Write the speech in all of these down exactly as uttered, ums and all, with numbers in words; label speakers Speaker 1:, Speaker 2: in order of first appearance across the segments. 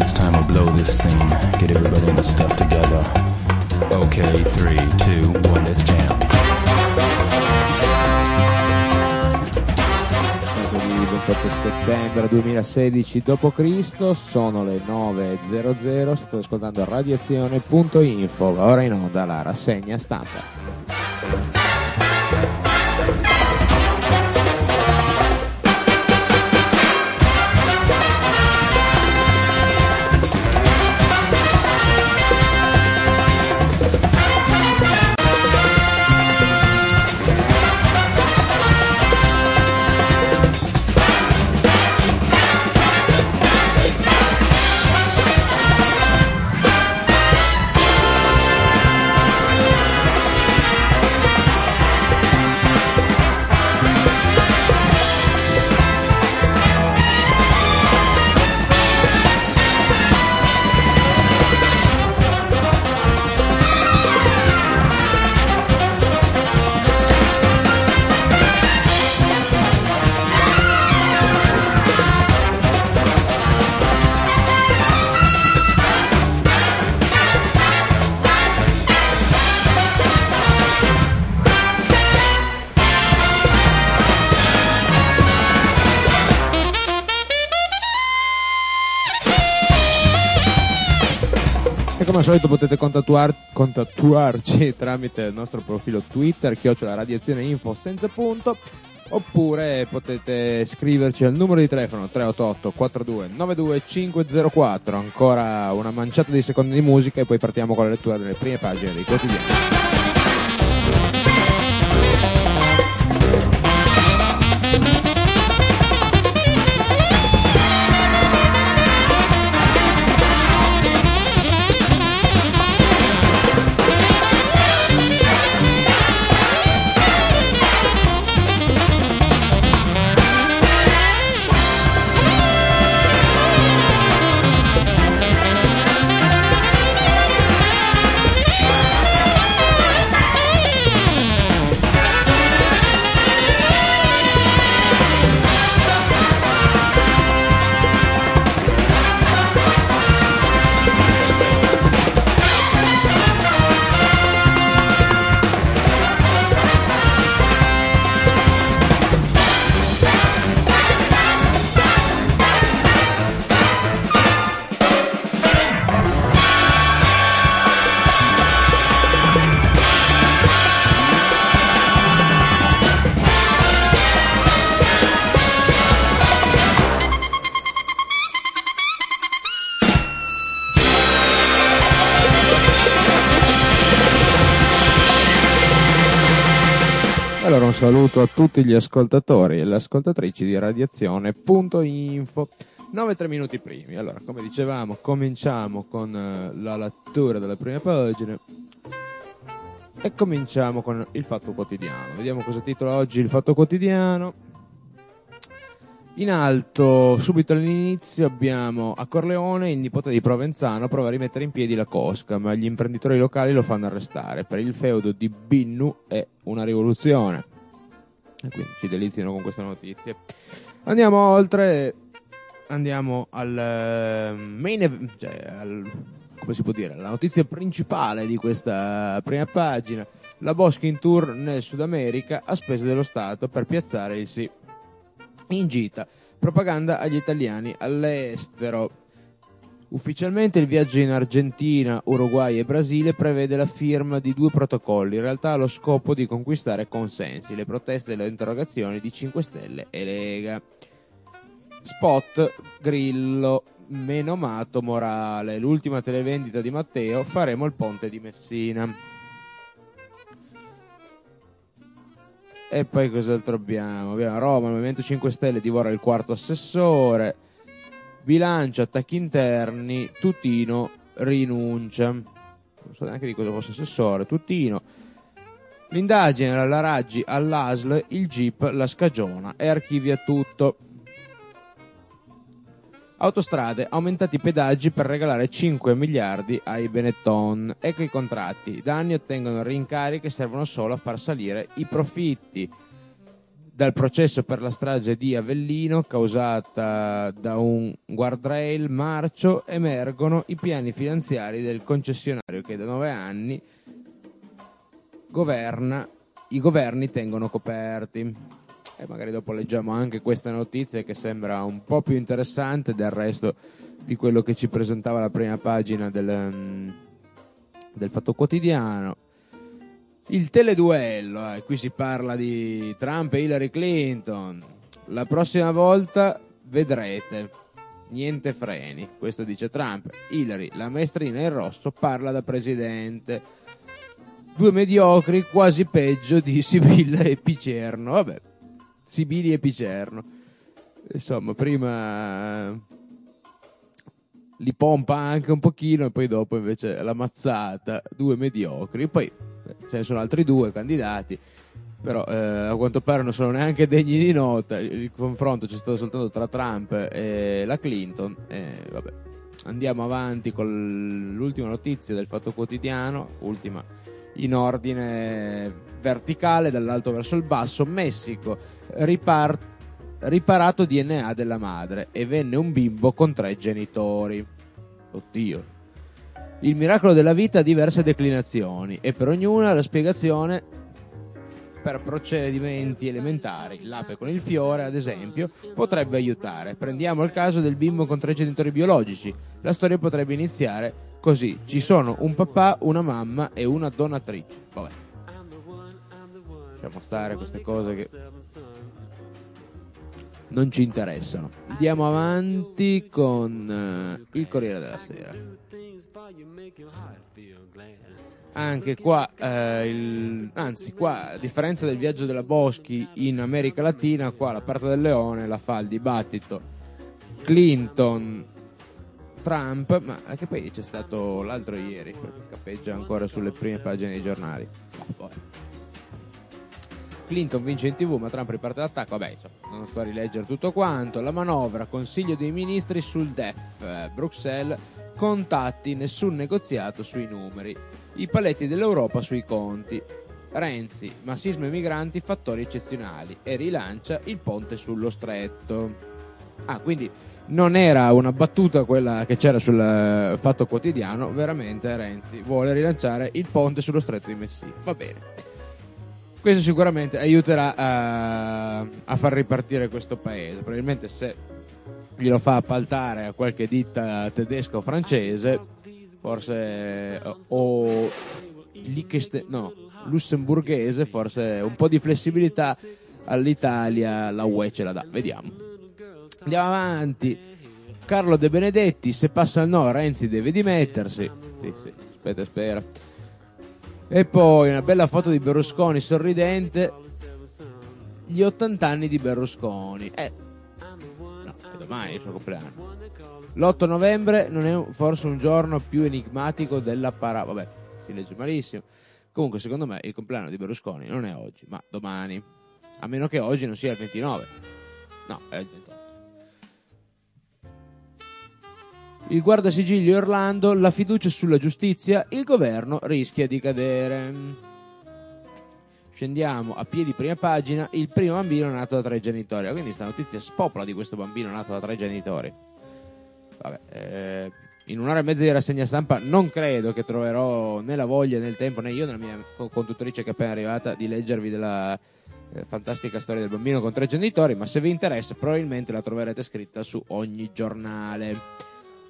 Speaker 1: it's time to blow this scene. Get everybody in the stuff together. Okay, three, two, one, let's jam.
Speaker 2: ventotto settembre duemilasedici dopo Cristo, sono le nove e zero zero, state ascoltando radiazione punto info, ora in onda la rassegna stampa. Come al solito potete contattuar, contattuarci tramite il nostro profilo Twitter, chiocciola radiazione info senza punto, oppure potete scriverci al numero di telefono tre otto otto quattro due nove due cinque zero quattro. Ancora una manciata di secondi di musica e poi partiamo con la lettura delle prime pagine dei quotidiani. Allora un saluto a tutti gli ascoltatori e le ascoltatrici di radiazione punto info. nove e tre minuti primi. Allora, come dicevamo, cominciamo con uh, la lettura delle prime pagine e cominciamo con il Fatto Quotidiano. Vediamo cosa titola oggi il Fatto Quotidiano. In alto, subito all'inizio, abbiamo a Corleone il nipote di Provenzano prova a rimettere in piedi la cosca, ma gli imprenditori locali lo fanno arrestare. Per il feudo di Binnu è una rivoluzione. E quindi ci deliziano con queste notizie. Andiamo oltre, andiamo al main, cioè al, come si può dire, la notizia principale di questa prima pagina. La Boschi in tour nel Sud America a spese dello Stato per piazzare il sì. In gita, propaganda agli italiani all'estero. Ufficialmente il viaggio in Argentina, Uruguay e Brasile prevede la firma di due protocolli, in realtà ha lo scopo di conquistare consensi, le proteste e le interrogazioni di cinque Stelle e Lega. Spot, Grillo, menomato Morale, l'ultima televendita di Matteo, faremo il ponte di Messina. E poi cos'altro abbiamo? Abbiamo Roma, il Movimento cinque Stelle divora il quarto assessore, bilancio, attacchi interni, Tutino rinuncia. Non so neanche di cosa fosse assessore, Tutino. L'indagine alla Raggi all'A S L, il G I P la scagiona e archivia tutto. Autostrade, aumentati i pedaggi per regalare cinque miliardi ai Benetton. Ecco i contratti. Da anni ottengono rincari che servono solo a far salire i profitti. dal processo per la strage di Avellino causata da un guardrail marcio emergono i piani finanziari del concessionario che da nove anni governa, i governi tengono coperti. E magari dopo leggiamo anche questa notizia che sembra un po' più interessante del resto di quello che ci presentava la prima pagina del, del Fatto Quotidiano. Il teleduello, eh, qui si parla di Trump e Hillary Clinton. La prossima volta vedrete, niente freni, questo dice Trump. Hillary, la maestrina in rosso, parla da presidente. Due mediocri, quasi peggio di Sibilla e Picerno. Vabbè, Sibili e Picerno. Insomma, prima li pompa anche un pochino e poi dopo invece la mazzata. Due mediocri, poi ce ne sono altri due candidati, però eh, a quanto pare non sono neanche degni di nota. Il confronto c'è stato soltanto tra Trump e la Clinton. E vabbè, andiamo avanti con l'ultima notizia del Fatto Quotidiano, ultima in ordine verticale dall'alto verso il basso. Messico, ripar- riparato D N A della madre e venne un bimbo con tre genitori. Oddio. Il miracolo della vita ha diverse declinazioni e per ognuna la spiegazione per procedimenti elementari. L'ape con il fiore, ad esempio, potrebbe aiutare. Prendiamo il caso del bimbo con tre genitori biologici. La storia potrebbe iniziare così: ci sono un papà, una mamma e una donatrice. Vabbè, lasciamo stare queste cose che non ci interessano. Andiamo avanti con uh, il Corriere della Sera. Anche qua, eh, il, anzi qua, a differenza del viaggio della Boschi in America Latina, qua la Porta del Leone la fa il dibattito Clinton Trump, ma anche poi c'è stato l'altro ieri, perché cappeggia ancora sulle prime pagine dei giornali. Oh, Clinton vince in tv ma Trump riparte l'attacco. Vabbè, insomma, non sto a rileggere tutto quanto. La manovra, Consiglio dei Ministri sul D E F, eh, Bruxelles, contatti, nessun negoziato sui numeri, i paletti dell'Europa sui conti, Renzi, ma sisma e migranti fattori eccezionali, e rilancia il ponte sullo stretto. Ah, quindi non era una battuta quella che c'era sul Fatto Quotidiano, veramente Renzi vuole rilanciare il ponte sullo stretto di Messina. Va bene, questo sicuramente aiuterà a, a far ripartire questo paese. Probabilmente se glielo fa appaltare a qualche ditta tedesca o francese, forse, o Liechtenstein, no, lussemburghese, forse un po' di flessibilità all'Italia la U E ce la dà. Vediamo. Andiamo avanti. Carlo De Benedetti, se passa il no Renzi deve dimettersi. Sì, sì, aspetta e spera. E poi una bella foto di Berlusconi sorridente, gli ottanta anni di Berlusconi. Eh, no, è domani il suo compleanno. L'otto novembre non è forse un giorno più enigmatico della para... Vabbè, si legge malissimo. Comunque secondo me il compleanno di Berlusconi non è oggi, ma domani. A meno che oggi non sia il ventinove. No, è il ventotto. Il guardasigilli Orlando, la fiducia sulla giustizia, il governo rischia di cadere. Scendiamo a piedi prima pagina, il primo bambino nato da tre genitori. Quindi questa notizia spopola di questo bambino nato da tre genitori. Vabbè, eh, in un'ora e mezza di rassegna stampa non credo che troverò né la voglia né il tempo, né io né la mia conduttrice che è appena arrivata, di leggervi della eh, fantastica storia del bambino con tre genitori, ma se vi interessa probabilmente la troverete scritta su ogni giornale.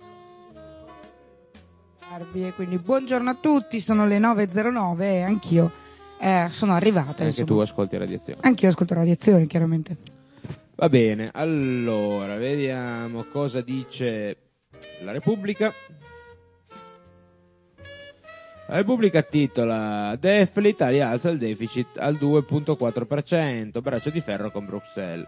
Speaker 3: Quindi buongiorno a tutti, sono le nove e zero nove e anch'io eh, sono arrivata.
Speaker 2: Anche
Speaker 3: insomma.
Speaker 2: tu ascolti Radiazione.
Speaker 3: Anch'io ascolto Radiazione, chiaramente.
Speaker 2: Va bene, allora vediamo cosa dice la Repubblica. La Repubblica titola: D E F, l'Italia alza il deficit al due virgola quattro per cento, braccio di ferro con Bruxelles.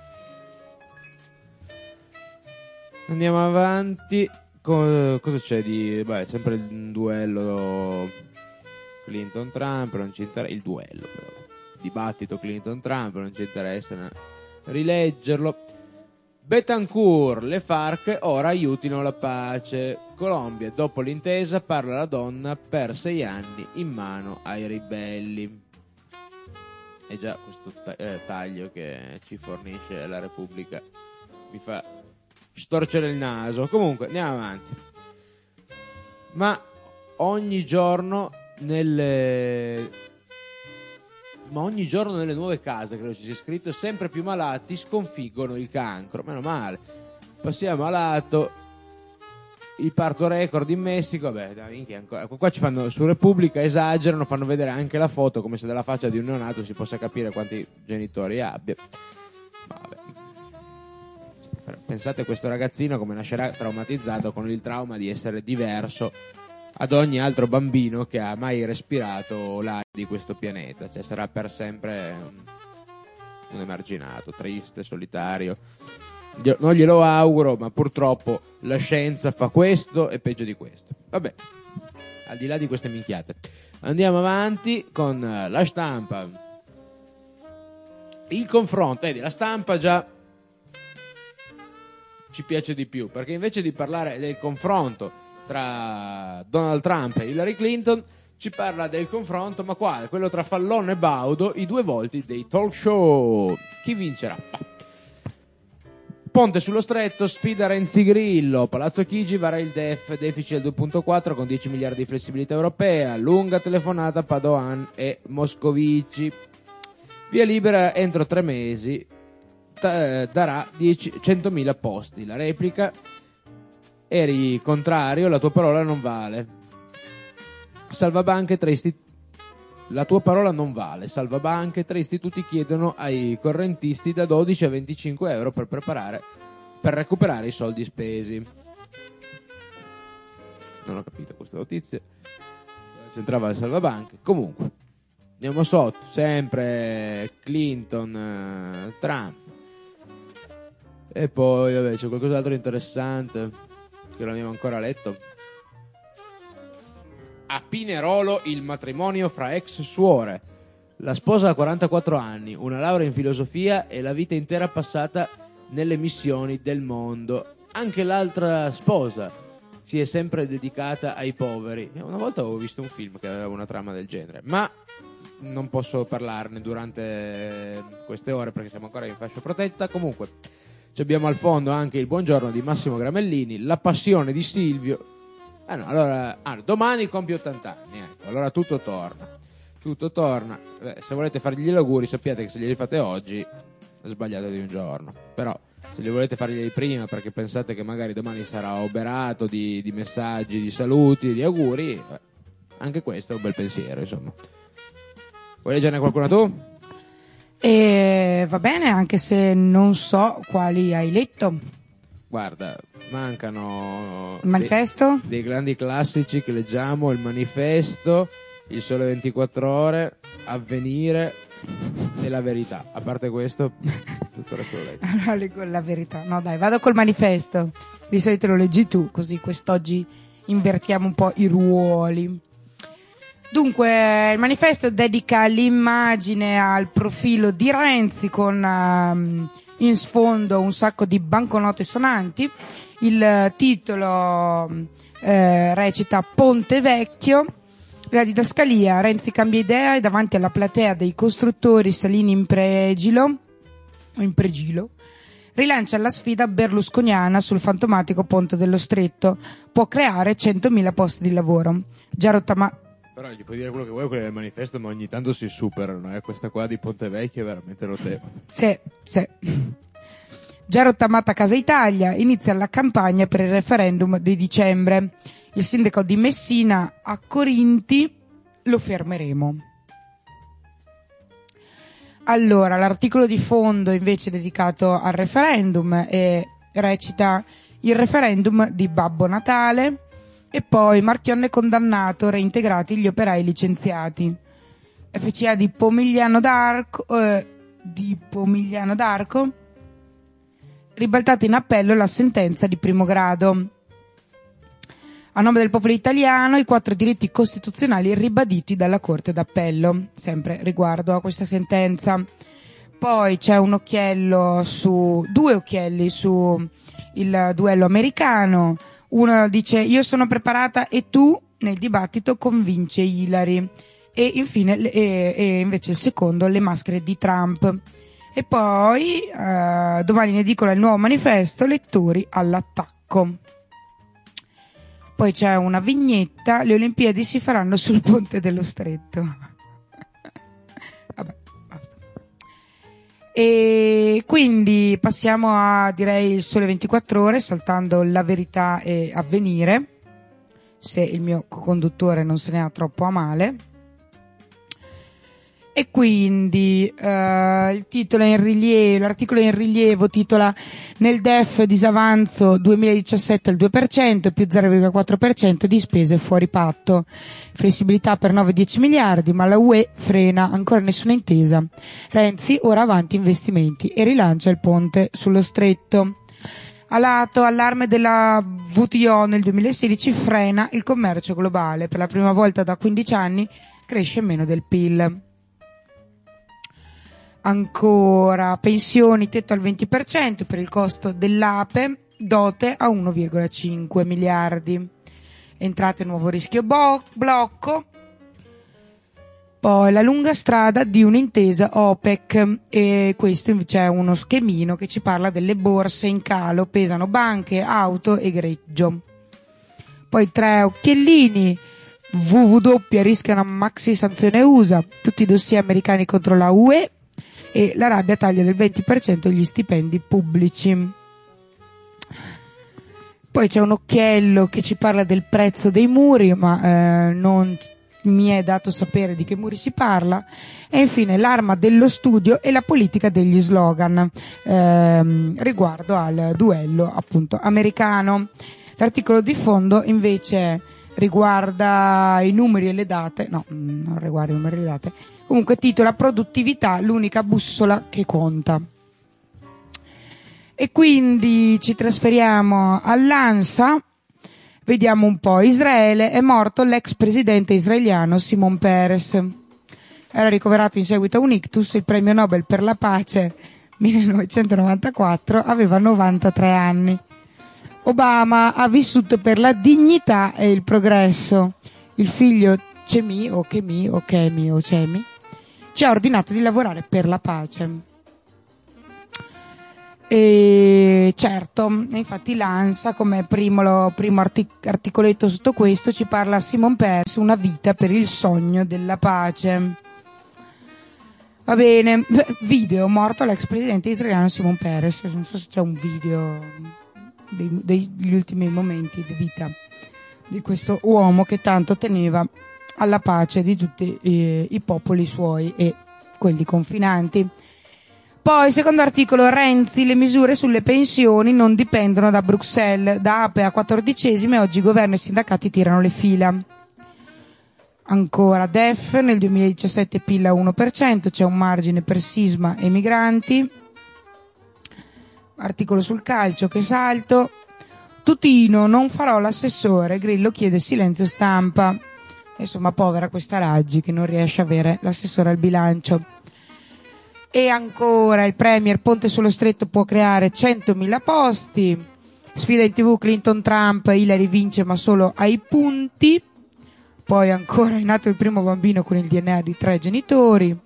Speaker 2: Andiamo avanti. Cosa c'è di... Beh, sempre il duello Clinton-Trump, non ci interessa... Il duello, però. Dibattito Clinton-Trump, non ci interessa no? rileggerlo. Betancourt, le FARC ora aiutino la pace. Colombia, dopo l'intesa, parla la donna per sei anni in mano ai ribelli. E già questo ta- eh, taglio che ci fornisce la Repubblica mi fa storcere il naso. Comunque, andiamo avanti. Ma ogni giorno nelle ma ogni giorno nelle nuove case, credo ci sia scritto, sempre più malati sconfiggono il cancro. Meno male. Passiamo a lato. Il parto record in Messico. Vabbè, dai, minchia, ancora. Qua ci fanno su Repubblica, esagerano, fanno vedere anche la foto come se dalla faccia di un neonato si possa capire quanti genitori abbia. Vabbè. Pensate a questo ragazzino come nascerà traumatizzato con il trauma di essere diverso ad ogni altro bambino che ha mai respirato l'aria di questo pianeta. Cioè sarà per sempre un, un emarginato, triste, solitario. Non glielo auguro, ma purtroppo la scienza fa questo e peggio di questo. Vabbè, al di là di queste minchiate, andiamo avanti con la stampa. Il confronto, vedi, la stampa già ci piace di più, perché invece di parlare del confronto tra Donald Trump e Hillary Clinton ci parla del confronto, ma quale? Quello tra Fallon e Baudo, i due volti dei talk show. Chi vincerà? Bah. Ponte sullo Stretto sfida Renzi Grillo. Palazzo Chigi vara il D E F, deficit del due virgola quattro con dieci miliardi di flessibilità europea. Lunga telefonata Padoan e Moscovici. Via libera entro tre mesi t- darà centomila posti. La replica: eri contrario, la tua parola non vale. Salvabanche tra istituti. La tua parola non vale. Salvabanche, tre istituti chiedono ai correntisti da dodici a venticinque euro per preparare per recuperare i soldi spesi. Non ho capito questa notizia. C'entrava il salvabanche. Comunque, andiamo sotto. Sempre Clinton, eh, Trump. E poi, vabbè, c'è qualcos'altro di interessante che non abbiamo ancora letto. A Pinerolo il matrimonio fra ex suore. La sposa ha quarantaquattro anni, una laurea in filosofia e la vita intera passata nelle missioni del mondo. Anche l'altra sposa si è sempre dedicata ai poveri. Una volta avevo visto un film che aveva una trama del genere, ma non posso parlarne durante queste ore perché siamo ancora in fascia protetta. Comunque abbiamo al fondo anche il buongiorno di Massimo Gramellini, la passione di Silvio. Ah no, allora ah, domani compie ottanta anni, ecco, allora tutto torna. Tutto torna. Beh, se volete fargli gli auguri, sappiate che se glieli fate oggi sbagliate di un giorno. Però se li volete farglieli prima perché pensate che magari domani sarà oberato di, di messaggi, di saluti, di auguri, eh, anche questo è un bel pensiero, insomma. Vuoi leggerne qualcuna tu?
Speaker 3: E va bene, anche se non so quali hai letto.
Speaker 2: Guarda, mancano
Speaker 3: il manifesto?
Speaker 2: Dei, dei grandi classici che leggiamo: il manifesto, il Sole ventiquattro ore, Avvenire e la Verità. A parte questo, tutto il resto lo leggo.
Speaker 3: Allora leggo la Verità. No dai, vado col manifesto. Di solito lo leggi tu, così quest'oggi invertiamo un po' i ruoli. Dunque, il manifesto dedica l'immagine al profilo di Renzi con um, in sfondo un sacco di banconote suonanti. Il titolo eh, recita Ponte Vecchio. La didascalia: Renzi cambia idea e davanti alla platea dei costruttori Salini in pregilo o in pregilo rilancia la sfida berlusconiana sul fantomatico Ponte dello Stretto. Può creare centomila posti di lavoro. Già rottama-
Speaker 2: Però gli puoi dire quello che vuoi, quelli del manifesto, ma ogni tanto si superano, eh? Questa qua di Ponte Vecchio è veramente notevole.
Speaker 3: Sì, sì. Già rottamata Casa Italia, inizia la campagna per il referendum di dicembre. Il sindaco di Messina: a Corinti lo fermeremo. Allora, l'articolo di fondo invece dedicato al referendum e recita: il referendum di Babbo Natale. E poi Marchionne condannato, reintegrati gli operai licenziati. F C A di Pomigliano d'Arco, eh, di Pomigliano d'Arco, ribaltata in appello la sentenza di primo grado. A nome del popolo italiano, i quattro diritti costituzionali ribaditi dalla Corte d'Appello, sempre riguardo a questa sentenza. Poi c'è un occhiello su, due occhielli su il duello americano. Uno dice: io sono preparata e tu, nel dibattito convince Hillary. e infine e, e invece il secondo le maschere di Trump. E poi eh, domani in edicola il nuovo manifesto, lettori all'attacco. Poi c'è una vignetta, le Olimpiadi si faranno sul ponte dello Stretto. Vabbè, basta. E quindi passiamo a, direi, il Sole ventiquattro Ore, saltando La Verità e Avvenire, se il mio conduttore non se ne ha troppo a male. E quindi eh, il titolo è in rilievo, l'articolo è in rilievo, titola "Nel D E F disavanzo duemiladiciassette al due per cento più zero virgola quattro per cento di spese fuori patto. Flessibilità per nove dieci miliardi, ma la U E frena, ancora nessuna intesa. Renzi ora avanti investimenti e rilancia il ponte sullo Stretto". A lato, allarme della W T O nel duemilasedici frena il commercio globale. Per la prima volta da quindici anni cresce meno del P I L. Ancora, pensioni, tetto al venti per cento per il costo dell'A P E, dote a uno virgola cinque miliardi. Entrate, nuovo rischio bo- blocco. Poi la lunga strada di un'intesa OPEC, e questo invece è uno schemino che ci parla delle borse in calo, pesano banche, auto e greggio. Poi tre occhiellini, W W rischia una maxi sanzione U S A, tutti i dossier americani contro la U E, e l'Arabia taglia del venti per cento gli stipendi pubblici. Poi c'è un occhiello che ci parla del prezzo dei muri, ma eh, non mi è dato sapere di che muri si parla. E infine l'arma dello studio e la politica degli slogan ehm, riguardo al duello appunto americano. L'articolo di fondo invece riguarda i numeri e le date, no, non riguarda i numeri e le date, comunque titola "Produttività, l'unica bussola che conta". E quindi ci trasferiamo all'ANSA, vediamo un po'. Israele, è morto l'ex presidente israeliano Shimon Peres. Era ricoverato in seguito a un ictus, il premio Nobel per la pace millenovecentonovantaquattro, aveva novantatré anni. Obama ha vissuto per la dignità e il progresso. Il figlio Chemi, o Chemi, o Chemi, o Chemi, ci ha ordinato di lavorare per la pace. E certo, infatti l'ANSA, come primo, primo artic- articoletto sotto questo, ci parla Shimon Peres, una vita per il sogno della pace. Va bene, video, morto l'ex presidente israeliano Shimon Peres. Non so se c'è un video dei, degli ultimi momenti di vita di questo uomo che tanto teneva alla pace di tutti eh, i popoli suoi e quelli confinanti. Poi, secondo articolo, Renzi, le misure sulle pensioni non dipendono da Bruxelles, da A P E a quattordicesime, oggi governo e sindacati tirano le fila. Ancora D E F, nel duemiladiciassette P I L a uno per cento, c'è un margine per sisma e migranti. Articolo sul calcio che salto. Tutino, non farò l'assessore, Grillo chiede silenzio stampa. Insomma, povera questa Raggi che non riesce a avere l'assessore al bilancio. E ancora il Premier, ponte sullo Stretto può creare centomila posti. Sfida in tv Clinton-Trump, Hillary vince ma solo ai punti. Poi ancora è nato il primo bambino con il D N A di tre genitori.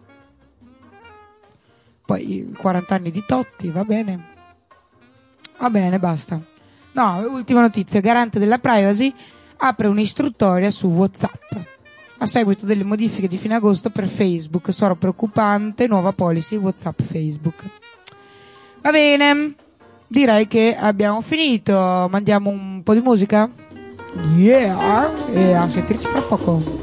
Speaker 3: Poi quaranta anni di Totti, va bene. Va bene, basta. No, ultima notizia, garante della privacy apre un'istruttoria su WhatsApp. A seguito delle modifiche di fine agosto per Facebook, solo preoccupante, nuova policy WhatsApp Facebook. Va bene, direi che abbiamo finito. Mandiamo un po' di musica? Yeah! E a sentirci fra poco.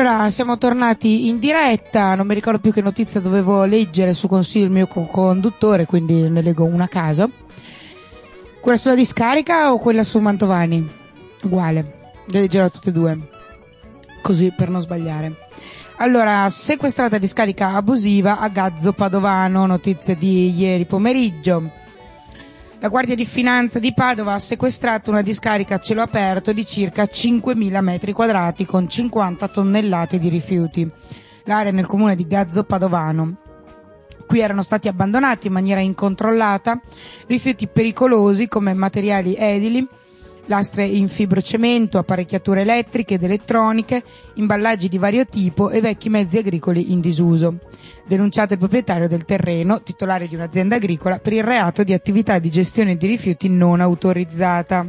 Speaker 3: Allora, siamo tornati in diretta, non mi ricordo più che notizia dovevo leggere su consiglio del mio co-conduttore, quindi ne leggo una a caso. Quella sulla discarica o quella su Mantovani? Uguale, le leggerò tutte e due, così per non sbagliare. Allora, sequestrata discarica abusiva a Gazzo Padovano, notizie di ieri pomeriggio. La Guardia di Finanza di Padova ha sequestrato una discarica a cielo aperto di circa cinquemila metri quadrati con cinquanta tonnellate di rifiuti. L'area è nel comune di Gazzo Padovano. Qui erano stati abbandonati in maniera incontrollata rifiuti pericolosi come materiali edili, lastre in fibrocemento, apparecchiature elettriche ed elettroniche, imballaggi di vario tipo e vecchi mezzi agricoli in disuso. Denunciato il proprietario del terreno, titolare di un'azienda agricola, per il reato di attività di gestione di rifiuti non autorizzata.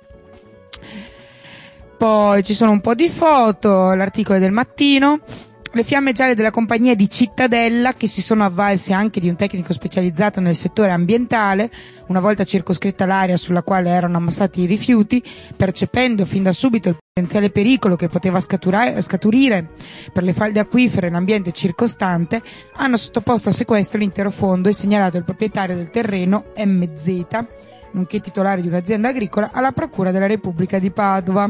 Speaker 3: Poi ci sono un po' di foto, l'articolo è del Mattino. Le fiamme gialle della compagnia di Cittadella, che si sono avvalse anche di un tecnico specializzato nel settore ambientale, una volta circoscritta l'area sulla quale erano ammassati i rifiuti, percependo fin da subito il potenziale pericolo che poteva scaturire per le falde acquifere e l'ambiente circostante, hanno sottoposto a sequestro l'intero fondo e segnalato il proprietario del terreno, M Z, nonché titolare di un'azienda agricola, alla Procura della Repubblica di Padova,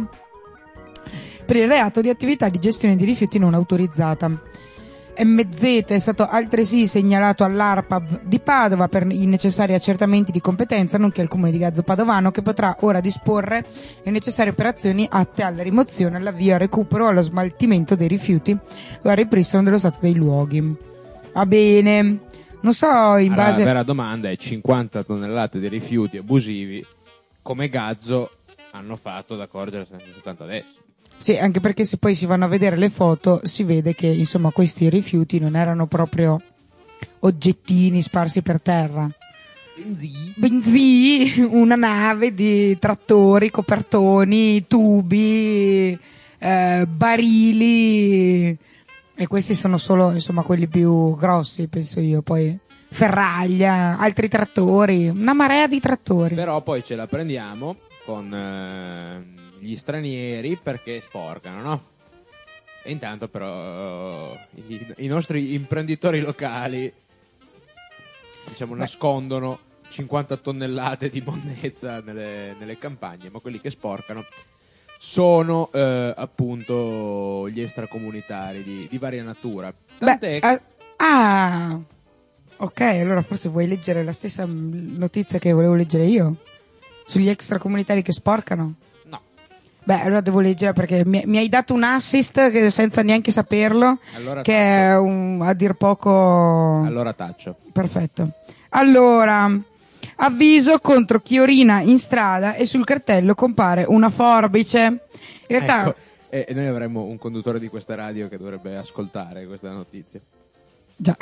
Speaker 3: per il reato di attività di gestione di rifiuti non autorizzata. M Z è stato altresì segnalato all'ARPAB di Padova per i necessari accertamenti di competenza, nonché al comune di Gazzo Padovano, che potrà ora disporre le necessarie operazioni atte alla rimozione, all'avvio, al recupero, allo smaltimento dei rifiuti o al ripristino dello stato dei luoghi. Va bene, non so in
Speaker 2: allora,
Speaker 3: base...
Speaker 2: La vera domanda è: cinquanta tonnellate di rifiuti abusivi come Gazzo hanno fatto ad accorgersene soltanto adesso?
Speaker 3: Sì, anche perché se poi si vanno a vedere le foto si vede che insomma questi rifiuti non erano proprio oggettini sparsi per terra.
Speaker 2: Benzì.
Speaker 3: Bensì una nave di trattori, copertoni, tubi, eh, barili, e questi sono solo insomma quelli più grossi, penso io. Poi ferraglia, altri trattori, una marea di trattori.
Speaker 2: Però poi ce la prendiamo con eh, gli stranieri perché sporcano, no? E intanto però i, i nostri imprenditori locali, diciamo, nascondono cinquanta tonnellate di monnezza nelle, nelle campagne, ma quelli che sporcano sono eh, appunto gli extracomunitari di, di varia natura. Tant'è
Speaker 3: Beh, eh, ah, ok, allora forse vuoi leggere la stessa notizia che volevo leggere io sugli extracomunitari che sporcano?
Speaker 2: No.
Speaker 3: Beh, allora devo leggere perché mi, mi hai dato un assist che, senza neanche saperlo,
Speaker 2: Allora
Speaker 3: che
Speaker 2: taccio.
Speaker 3: è un, a dir poco...
Speaker 2: Allora taccio.
Speaker 3: Perfetto. Allora, avviso contro chi orina in strada e sul cartello compare una forbice. In realtà...
Speaker 2: Ecco, e, e noi avremmo un conduttore di questa radio che dovrebbe ascoltare questa notizia.
Speaker 3: Già.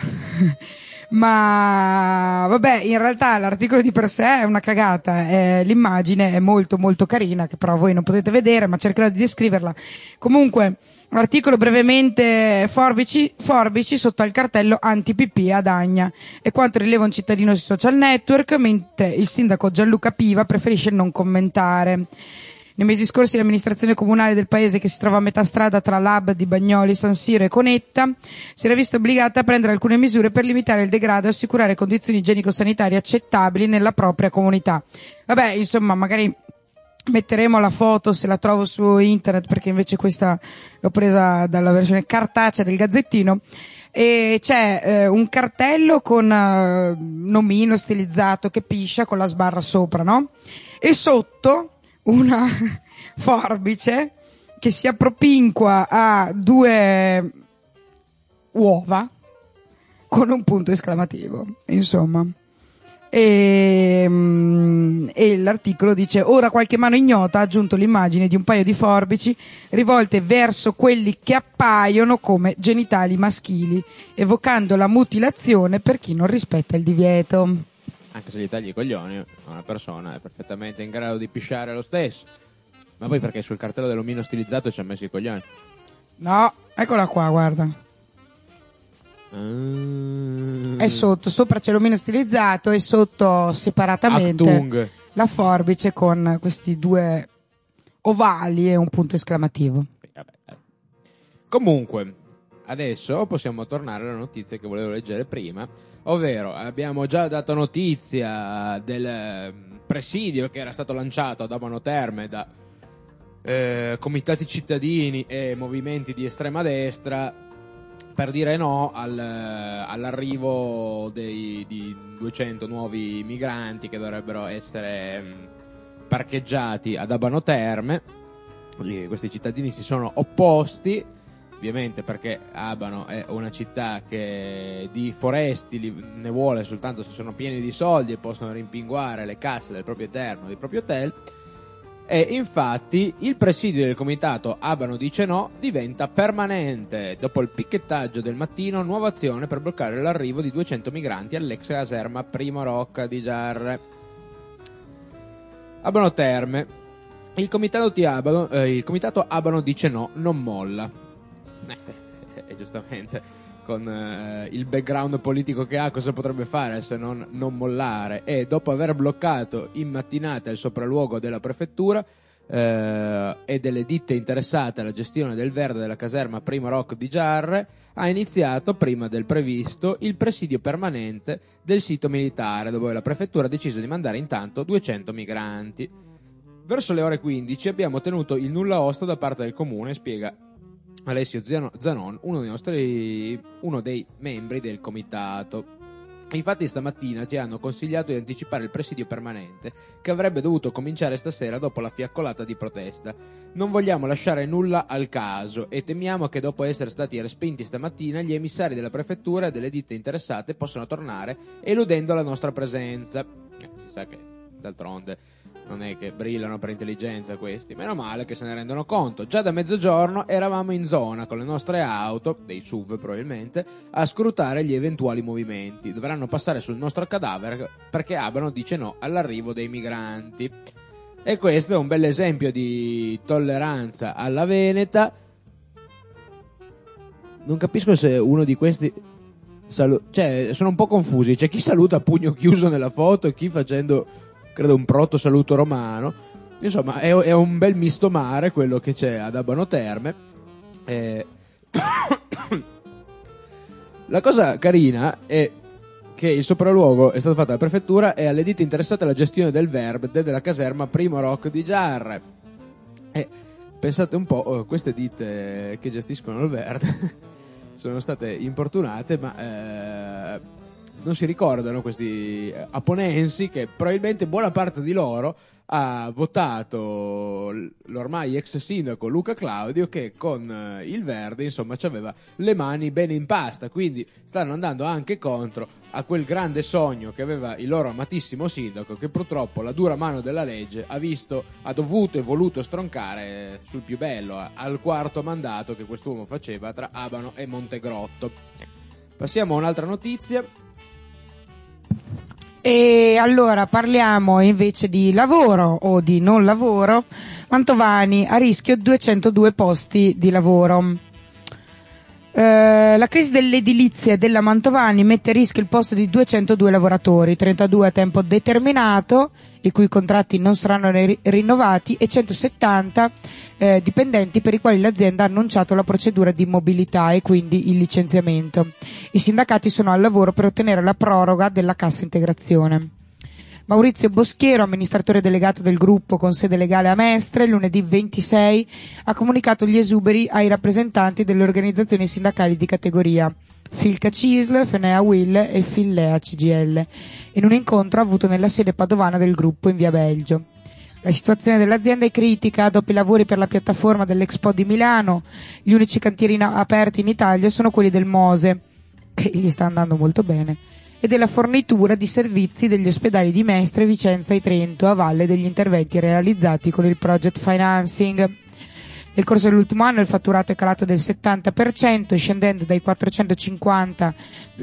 Speaker 3: Ma vabbè, in realtà l'articolo di per sé è una cagata, eh, l'immagine è molto molto carina, che però voi non potete vedere, ma cercherò di descriverla. Comunque, l'articolo brevemente: forbici, forbici sotto al cartello anti-pipì ad Agna, è quanto rileva un cittadino sui social network, mentre il sindaco Gianluca Piva preferisce non commentare. Nei mesi scorsi l'amministrazione comunale del paese, che si trova a metà strada tra l'hub di Bagnoli, San Siro e Conetta, si era vista obbligata a prendere alcune misure per limitare il degrado e assicurare condizioni igienico-sanitarie accettabili nella propria comunità. Vabbè, insomma, magari metteremo la foto se la trovo su internet, perché invece questa l'ho presa dalla versione cartacea del Gazzettino. E c'è eh, un cartello con eh, nomino stilizzato che piscia con la sbarra sopra, no? E sotto una forbice che si appropinqua a due uova con un punto esclamativo, insomma. E, e l'articolo dice: ora qualche mano ignota ha aggiunto l'immagine di un paio di forbici rivolte verso quelli che appaiono come genitali maschili, evocando la mutilazione per chi non rispetta il divieto.
Speaker 2: Anche se gli tagli i coglioni, una persona è perfettamente in grado di pisciare lo stesso. Ma poi perché sul cartello dell'omino stilizzato ci ha messo i coglioni?
Speaker 3: No, eccola qua, guarda.
Speaker 2: Mm.
Speaker 3: È sotto, sopra c'è l'omino stilizzato e sotto separatamente
Speaker 2: Actung.
Speaker 3: la forbice con questi due ovali e un punto esclamativo.
Speaker 2: Vabbè, eh. Comunque, adesso possiamo tornare alla notizia che volevo leggere prima, ovvero abbiamo già dato notizia del presidio che era stato lanciato ad Abano Terme da eh, comitati cittadini e movimenti di estrema destra per dire no al, all'arrivo dei, di duecento nuovi migranti che dovrebbero essere parcheggiati ad Abano Terme. Questi cittadini si sono opposti, ovviamente perché Abano è una città che di foresti li, ne vuole soltanto se sono pieni di soldi e possono rimpinguare le casse del proprio termo, dei propri hotel, e infatti il presidio del comitato Abano dice no diventa permanente. Dopo il picchettaggio del mattino, nuova azione per bloccare l'arrivo di duecento migranti all'ex caserma Primo Rocca di Giarre. Abano Terme. Il comitato, di Abano, eh, il comitato Abano dice no, non molla. Eh, giustamente, con eh, il background politico che ha, cosa potrebbe fare se non non mollare? E dopo aver bloccato in mattinata il sopralluogo della prefettura eh, e delle ditte interessate alla gestione del verde della caserma Primo Rocca di Giarre, ha iniziato, prima del previsto, il presidio permanente del sito militare, dove la prefettura ha deciso di mandare intanto duecento migranti. Verso le ore quindici abbiamo ottenuto il nulla osta da parte del comune, spiega Alessio Zanon, uno dei nostri, uno dei membri del comitato. Infatti stamattina ci hanno consigliato di anticipare il presidio permanente, che avrebbe dovuto cominciare stasera dopo la fiaccolata di protesta. Non vogliamo lasciare nulla al caso e temiamo che dopo essere stati respinti stamattina gli emissari della prefettura e delle ditte interessate possano tornare eludendo la nostra presenza. Eh, si sa che d'altronde non è che brillano per intelligenza questi, meno male che se ne rendono conto. Già da mezzogiorno eravamo in zona con le nostre auto, dei S U V probabilmente, a scrutare gli eventuali movimenti. Dovranno passare sul nostro cadavere perché Abano dice no all'arrivo dei migranti. E questo è un bel esempio di tolleranza alla veneta. Non capisco se uno di questi salu- cioè sono un po' confusi, c'è chi saluta a pugno chiuso nella foto e chi facendo credo un proto saluto romano. Insomma è, è un bel misto mare quello che c'è ad Abano Terme. eh... La cosa carina è che il sopralluogo è stato fatto dalla prefettura e alle ditte interessate alla gestione del verde della caserma Primo Rocca di Giarre. E pensate un po', queste ditte che gestiscono il verde sono state importunate, ma eh, non si ricordano questi aponensi che probabilmente buona parte di loro ha votato l'ormai ex sindaco Luca Claudio, che con il verde insomma ci aveva le mani bene in pasta, quindi stanno andando anche contro a quel grande sogno che aveva il loro amatissimo sindaco, che purtroppo la dura mano della legge ha visto, ha dovuto e voluto stroncare sul più bello, al quarto mandato che quest'uomo faceva tra Abano e Montegrotto. Passiamo a un'altra notizia.
Speaker 3: E allora parliamo invece di lavoro o di non lavoro. Mantovani a rischio duecentodue posti di lavoro. Eh, la crisi dell'edilizia e della Mantovani mette a rischio il posto di duecentodue lavoratori, trentadue a tempo determinato, i cui contratti non saranno ri- rinnovati, e centosettanta eh, dipendenti per i quali l'azienda ha annunciato la procedura di mobilità e quindi il licenziamento. I sindacati sono al lavoro per ottenere la proroga della cassa integrazione. Maurizio Boschiero, amministratore delegato del gruppo con sede legale a Mestre, lunedì ventisei ha comunicato gli esuberi ai rappresentanti delle organizzazioni sindacali di categoria Filca Cisl, Fenea Will e Fillea C G L, in un incontro avuto nella sede padovana del gruppo in via Belgio. La situazione dell'azienda è critica dopo i lavori per la piattaforma dell'Expo di Milano. Gli unici cantieri in- aperti in Italia sono quelli del Mose, che gli sta andando molto bene, e della fornitura di servizi degli ospedali di Mestre, Vicenza e Trento a valle degli interventi realizzati con il project financing. Nel corso dell'ultimo anno il fatturato è calato del settanta per cento, scendendo dai quattrocentocinquanta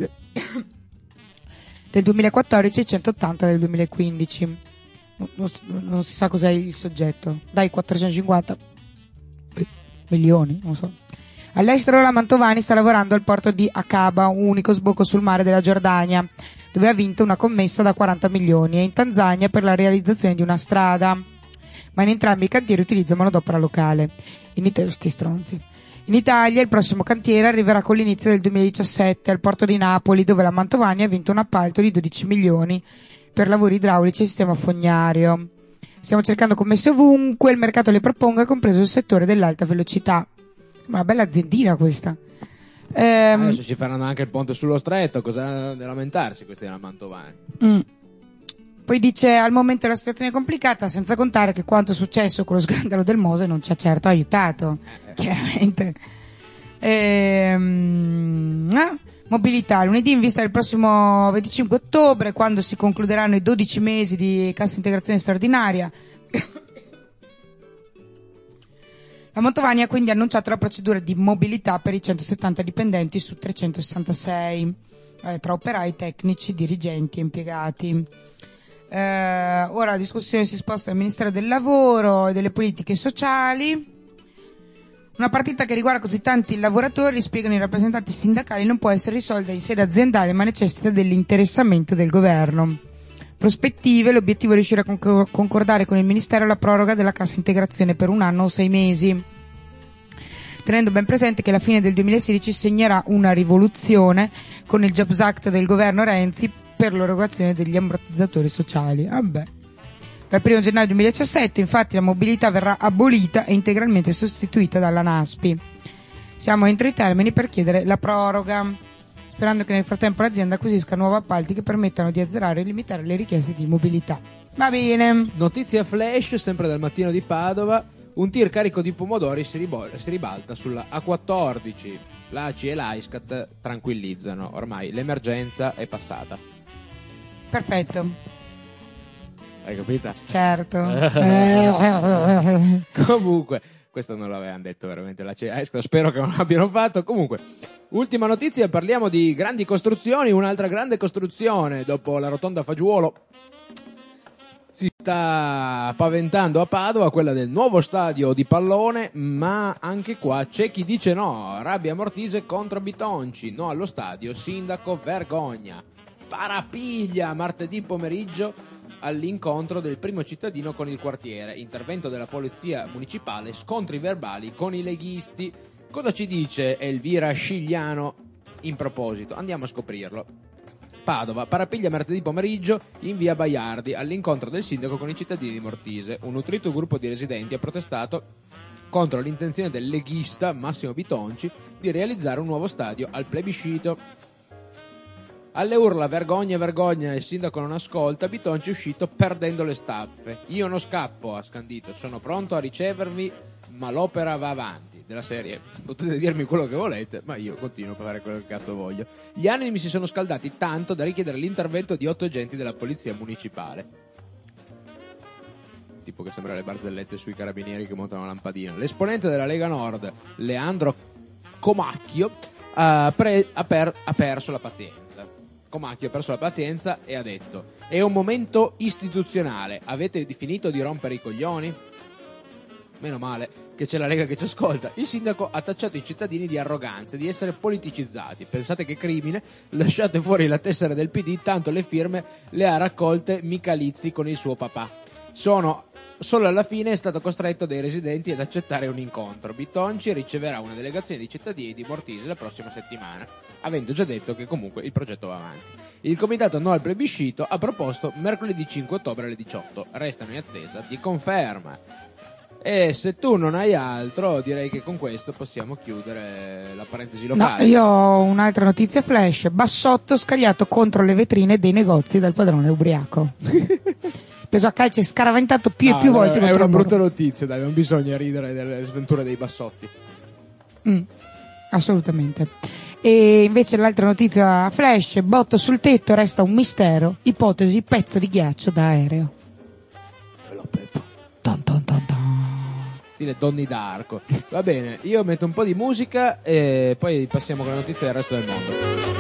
Speaker 3: del duemilaquattordici ai centottanta del duemilaquindici. Non, non, non si sa cos'è il soggetto. Dai quattrocentocinquanta milioni, non so. All'estero la Mantovani sta lavorando al porto di Aqaba, un unico sbocco sul mare della Giordania, dove ha vinto una commessa da quaranta milioni, e in Tanzania per la realizzazione di una strada. Ma in entrambi i cantieri utilizza manodopera locale. In Italia, sti stronzi. In Italia il prossimo cantiere arriverà con l'inizio del duemiladiciassette al porto di Napoli, dove la Mantovani ha vinto un appalto di dodici milioni per lavori idraulici e sistema fognario. Stiamo cercando commesse ovunque, il mercato le proponga, compreso il settore dell'alta velocità. Una bella aziendina questa. Ehm,
Speaker 2: Adesso ci faranno anche il ponte sullo stretto, cosa da lamentarsi questi della Mantovani.
Speaker 3: mm. Poi dice: al momento la situazione è complicata, senza contare che quanto è successo con lo scandalo del Mose non ci ha certo aiutato,
Speaker 2: Eh, eh.
Speaker 3: chiaramente. Ehm, eh, mobilità, lunedì in vista del prossimo venticinque ottobre, quando si concluderanno i dodici mesi di cassa integrazione straordinaria. La Mantovani ha quindi annunciato la procedura di mobilità per i centosettanta dipendenti su trecentosessantasei, eh, tra operai, tecnici, dirigenti e impiegati. Eh, ora la discussione si sposta al Ministero del Lavoro e delle Politiche Sociali. Una partita che riguarda così tanti lavoratori, spiegano i rappresentanti sindacali, non può essere risolta in sede aziendale ma necessita dell'interessamento del governo. Prospettive: l'obiettivo è riuscire a concor- concordare con il Ministero la proroga della cassa integrazione per un anno o sei mesi, tenendo ben presente che la fine del duemilasedici segnerà una rivoluzione con il Jobs Act del governo Renzi per l'erogazione degli ammortizzatori sociali. Vabbè. Dal primo gennaio duemiladiciassette infatti la mobilità verrà abolita e integralmente sostituita dalla NASPI. Siamo entro i termini per chiedere la proroga, sperando che nel frattempo l'azienda acquisisca nuovi appalti che permettano di azzerare e limitare le richieste di mobilità. Va bene.
Speaker 2: Notizia flash, sempre dal mattino di Padova: un tir carico di pomodori si, ribo- si ribalta sulla A quattordici. L'A C I e l'Aiscat tranquillizzano, ormai l'emergenza è passata.
Speaker 3: Perfetto.
Speaker 2: Hai capito?
Speaker 3: Certo.
Speaker 2: Comunque, questo non l'avevano detto veramente la C I e l'Aiscat, spero che non l'abbiano fatto. Comunque, ultima notizia, parliamo di grandi costruzioni. Un'altra grande costruzione dopo la rotonda Fagiuolo si sta paventando a Padova, quella del nuovo stadio di pallone, ma anche qua c'è chi dice no. Rabbia Mortise contro Bitonci, no allo stadio, sindaco vergogna. Parapiglia martedì pomeriggio all'incontro del primo cittadino con il quartiere, intervento della polizia municipale, scontri verbali con i leghisti. Cosa ci dice Elvira Scigliano in proposito? Andiamo a scoprirlo. Padova, parapiglia martedì pomeriggio in via Baiardi all'incontro del sindaco con i cittadini di Mortise. Un nutrito gruppo di residenti ha protestato contro l'intenzione del leghista Massimo Bitonci di realizzare un nuovo stadio al plebiscito. Alle urla vergogna, vergogna, il sindaco non ascolta, Bitonci è uscito perdendo le staffe. Io non scappo, ha scandito, sono pronto a ricevervi, ma l'opera va avanti. Della serie, potete dirmi quello che volete, ma io continuo a fare quello che cazzo voglio. Gli animi si sono scaldati tanto da richiedere l'intervento di otto agenti della polizia municipale. Tipo che sembra le barzellette sui carabinieri che montano la lampadina. L'esponente della Lega Nord, Leandro Comacchio, ha, pre- ha, per- ha perso la pazienza. Comacchio ha perso la pazienza e ha detto: è un momento istituzionale, avete finito di rompere i coglioni? Meno male che c'è la Lega che ci ascolta. Il sindaco ha tacciato i cittadini di arroganza, di essere politicizzati. Pensate che crimine? Lasciate fuori la tessera del P D, tanto le firme le ha raccolte Michalizzi con il suo papà. Sono Solo alla fine è stato costretto dai residenti ad accettare un incontro. Bitonci riceverà una delegazione di cittadini di Mortise la prossima settimana, avendo già detto che comunque il progetto va avanti. Il comitato no al plebiscito ha proposto mercoledì cinque ottobre alle diciotto. Restano in attesa di conferma. E se tu non hai altro, direi che con questo possiamo chiudere la parentesi locale.
Speaker 3: No, io ho un'altra notizia flash. Bassotto scagliato contro le vetrine dei negozi dal padrone ubriaco. Preso a calci e scaraventato più
Speaker 2: no,
Speaker 3: e più
Speaker 2: no,
Speaker 3: volte.
Speaker 2: è una brutta
Speaker 3: muro.
Speaker 2: notizia, dai, non bisogna ridere delle sventure dei bassotti.
Speaker 3: Mm, assolutamente. E invece l'altra notizia flash: botto sul tetto, resta un mistero. Ipotesi pezzo di ghiaccio da aereo. Ton, ton, ton, ton.
Speaker 2: Stile Donny Darko. Va bene, io metto un po' di musica e poi passiamo con le notizie del resto del mondo.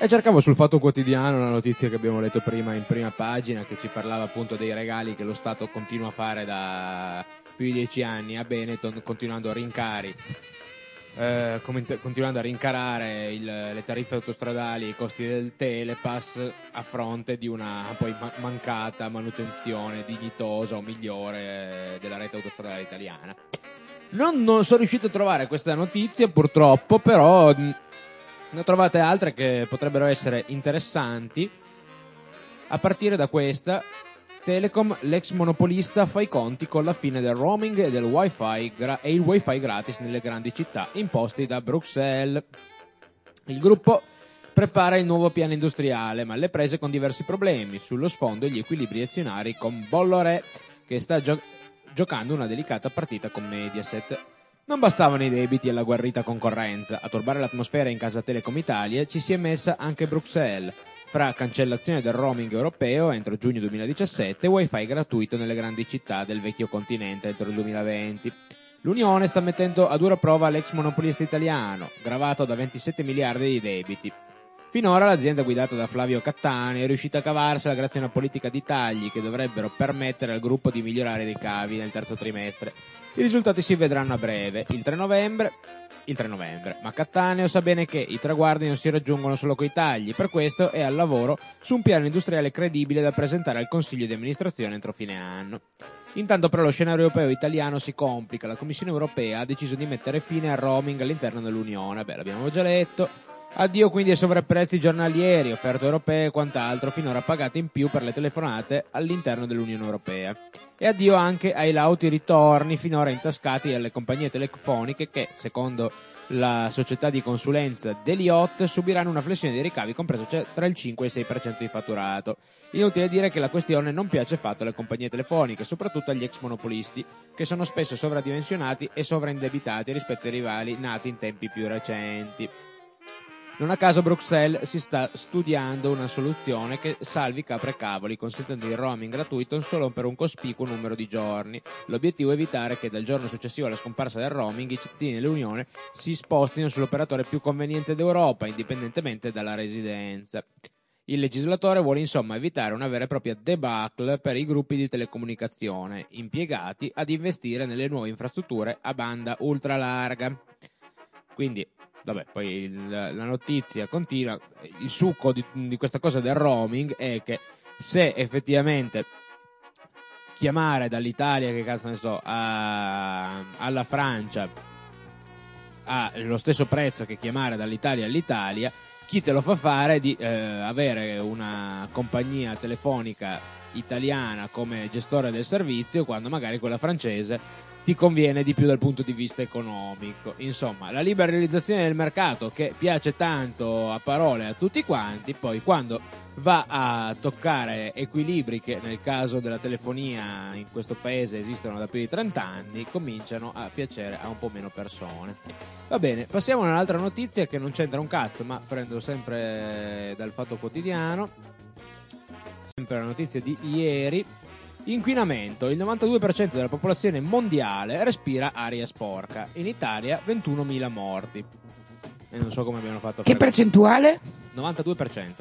Speaker 2: E cercavo sul Fatto Quotidiano una notizia che abbiamo letto prima in prima pagina, che ci parlava appunto dei regali che lo Stato continua a fare da più di dieci anni a Benetton, continuando a rincari eh, continuando a rincarare il, le tariffe autostradali e i costi del Telepass a fronte di una poi ma- mancata manutenzione dignitosa o migliore eh, della rete autostradale italiana. Non, non sono riuscito a trovare questa notizia purtroppo, però mh, ne trovate altre che potrebbero essere interessanti, a partire da questa. Telecom, l'ex monopolista, fa i conti con la fine del roaming e del wifi gra- e il wifi gratis nelle grandi città imposti da Bruxelles. Il gruppo prepara il nuovo piano industriale, ma alle prese con diversi problemi. Sullo sfondo gli equilibri azionari con Bolloré, che sta gio- giocando una delicata partita con Mediaset. Non bastavano i debiti e la guarrita concorrenza. A turbare l'atmosfera in casa Telecom Italia ci si è messa anche Bruxelles. Fra cancellazione del roaming europeo entro giugno duemiladiciassette e wifi gratuito nelle grandi città del vecchio continente entro il duemilaventi. L'Unione sta mettendo a dura prova l'ex monopolista italiano, gravato da ventisette miliardi di debiti. Finora l'azienda guidata da Flavio Cattaneo è riuscita a cavarsela grazie a una politica di tagli che dovrebbero permettere al gruppo di migliorare i ricavi nel terzo trimestre. I risultati si vedranno a breve, il tre novembre. Il tre novembre, ma Cattaneo sa bene che i traguardi non si raggiungono solo coi tagli, per questo è al lavoro su un piano industriale credibile da presentare al Consiglio di amministrazione entro fine anno. Intanto però lo scenario europeo italiano si complica, la Commissione europea ha deciso di mettere fine al roaming all'interno dell'Unione, beh l'abbiamo già letto, addio quindi ai sovrapprezzi giornalieri, offerte europee e quant'altro finora pagate in più per le telefonate all'interno dell'Unione Europea. E addio anche ai lauti ritorni finora intascati alle compagnie telefoniche che, secondo la società di consulenza Deliot, subiranno una flessione dei ricavi compresa tra il cinque e il sei per cento di fatturato. Inutile dire che la questione non piace affatto alle compagnie telefoniche, soprattutto agli ex monopolisti, che sono spesso sovradimensionati e sovraindebitati rispetto ai rivali nati in tempi più recenti. Non a caso Bruxelles si sta studiando una soluzione che salvi capre e cavoli, consentendo il roaming gratuito solo per un cospicuo numero di giorni. L'obiettivo è evitare che dal giorno successivo alla scomparsa del roaming i cittadini dell'Unione si spostino sull'operatore più conveniente d'Europa, indipendentemente dalla residenza. Il legislatore vuole insomma evitare una vera e propria debacle per i gruppi di telecomunicazione impiegati ad investire nelle nuove infrastrutture a banda ultralarga. Quindi vabbè, poi il, la notizia continua, il succo di, di questa cosa del roaming è che se effettivamente chiamare dall'Italia, che cazzo ne so, a, alla Francia ha lo stesso prezzo che chiamare dall'Italia all'Italia, chi te lo fa fare di eh, avere una compagnia telefonica italiana come gestore del servizio quando magari quella francese ti conviene di più dal punto di vista economico. Insomma, la liberalizzazione del mercato che piace tanto a parole a tutti quanti, poi quando va a toccare equilibri che nel caso della telefonia in questo paese esistono da più di trenta anni, cominciano a piacere a un po' meno persone. Va bene, passiamo a un'altra notizia che non c'entra un cazzo, ma prendo sempre dal Fatto Quotidiano, sempre la notizia di ieri. Inquinamento. Il novantadue per cento della popolazione mondiale respira aria sporca. In Italia ventunomila morti. E non so come abbiano fatto a
Speaker 3: Che
Speaker 2: fare...
Speaker 3: percentuale?
Speaker 2: novantadue per cento.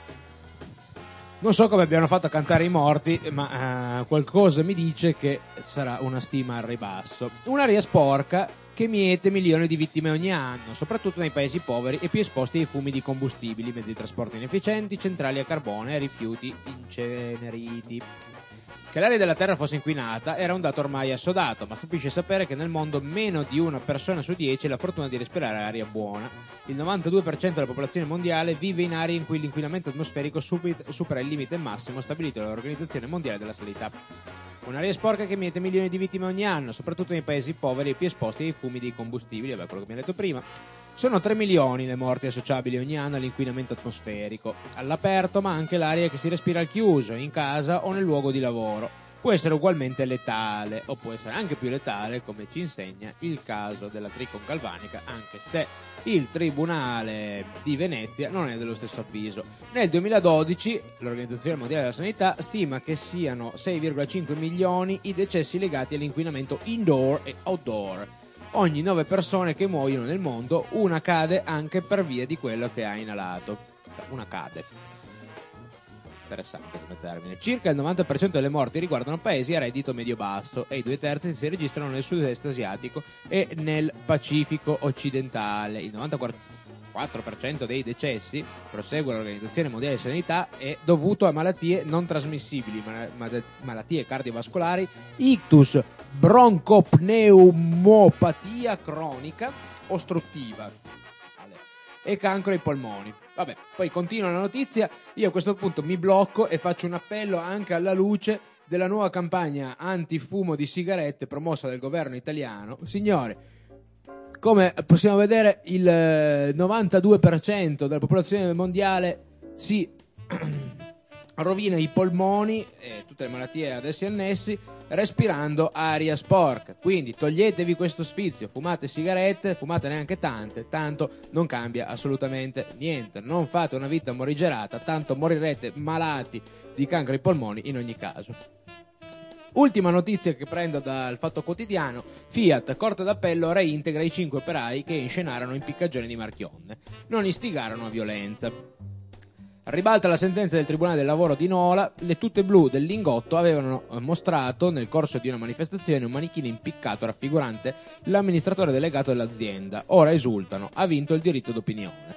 Speaker 2: Non so come abbiano fatto a cantare i morti, ma uh, qualcosa mi dice che sarà una stima al ribasso. Un'aria sporca che miete milioni di vittime ogni anno, soprattutto nei paesi poveri e più esposti ai fumi di combustibili, mezzi di trasporto inefficienti, centrali a carbone e rifiuti inceneriti. Che l'aria della Terra fosse inquinata era un dato ormai assodato, ma stupisce sapere che nel mondo meno di una persona su dieci ha la fortuna di respirare aria buona. Il novantadue per cento della popolazione mondiale vive in aree in cui l'inquinamento atmosferico supera il limite massimo stabilito dall'Organizzazione Mondiale della Sanità. Un'aria sporca che miete milioni di vittime ogni anno, soprattutto nei paesi poveri e più esposti ai fumi dei combustibili, vabbè, quello che mi ha detto prima. Sono tre milioni le morti associabili ogni anno all'inquinamento atmosferico, all'aperto, ma anche l'aria che si respira al chiuso, in casa o nel luogo di lavoro. Può essere ugualmente letale, o può essere anche più letale, come ci insegna il caso della Tricon galvanica, anche se il Tribunale di Venezia non è dello stesso avviso. Nel duemiladodici l'Organizzazione Mondiale della Sanità stima che siano sei virgola cinque milioni i decessi legati all'inquinamento indoor e outdoor. Ogni nove persone che muoiono nel mondo, una cade anche per via di quello che ha inalato. diventa una cade. Interessante come termine. Circa il novanta per cento delle morti riguardano paesi a reddito medio-basso e i due terzi si registrano nel sud-est asiatico e nel Pacifico occidentale. Il novantaquattro per cento dei decessi, prosegue l'Organizzazione Mondiale di Sanità, è dovuto a malattie non trasmissibili, malattie cardiovascolari, ictus, broncopneumopatia cronica ostruttiva e cancro ai polmoni. Vabbè, poi continua la notizia. Io a questo punto mi blocco e faccio un appello anche alla luce della nuova campagna antifumo di sigarette promossa dal governo italiano. Signore, come possiamo vedere, il novantadue per cento della popolazione mondiale si rovina i polmoni e tutte le malattie ad essi annessi respirando aria sporca. Quindi toglietevi questo sfizio, fumate sigarette, fumate neanche tante, tanto non cambia assolutamente niente. Non fate una vita morigerata, tanto morirete malati di cancro ai polmoni in ogni caso. Ultima notizia che prendo dal Fatto Quotidiano: Fiat, corte d'appello, reintegra i cinque operai che inscenarono impiccagione di Marchionne, non istigarono a violenza. Ribalta la sentenza del Tribunale del Lavoro di Nola. Le tute blu del Lingotto avevano mostrato nel corso di una manifestazione un manichino impiccato raffigurante l'amministratore delegato dell'azienda. Ora esultano, ha vinto il diritto d'opinione.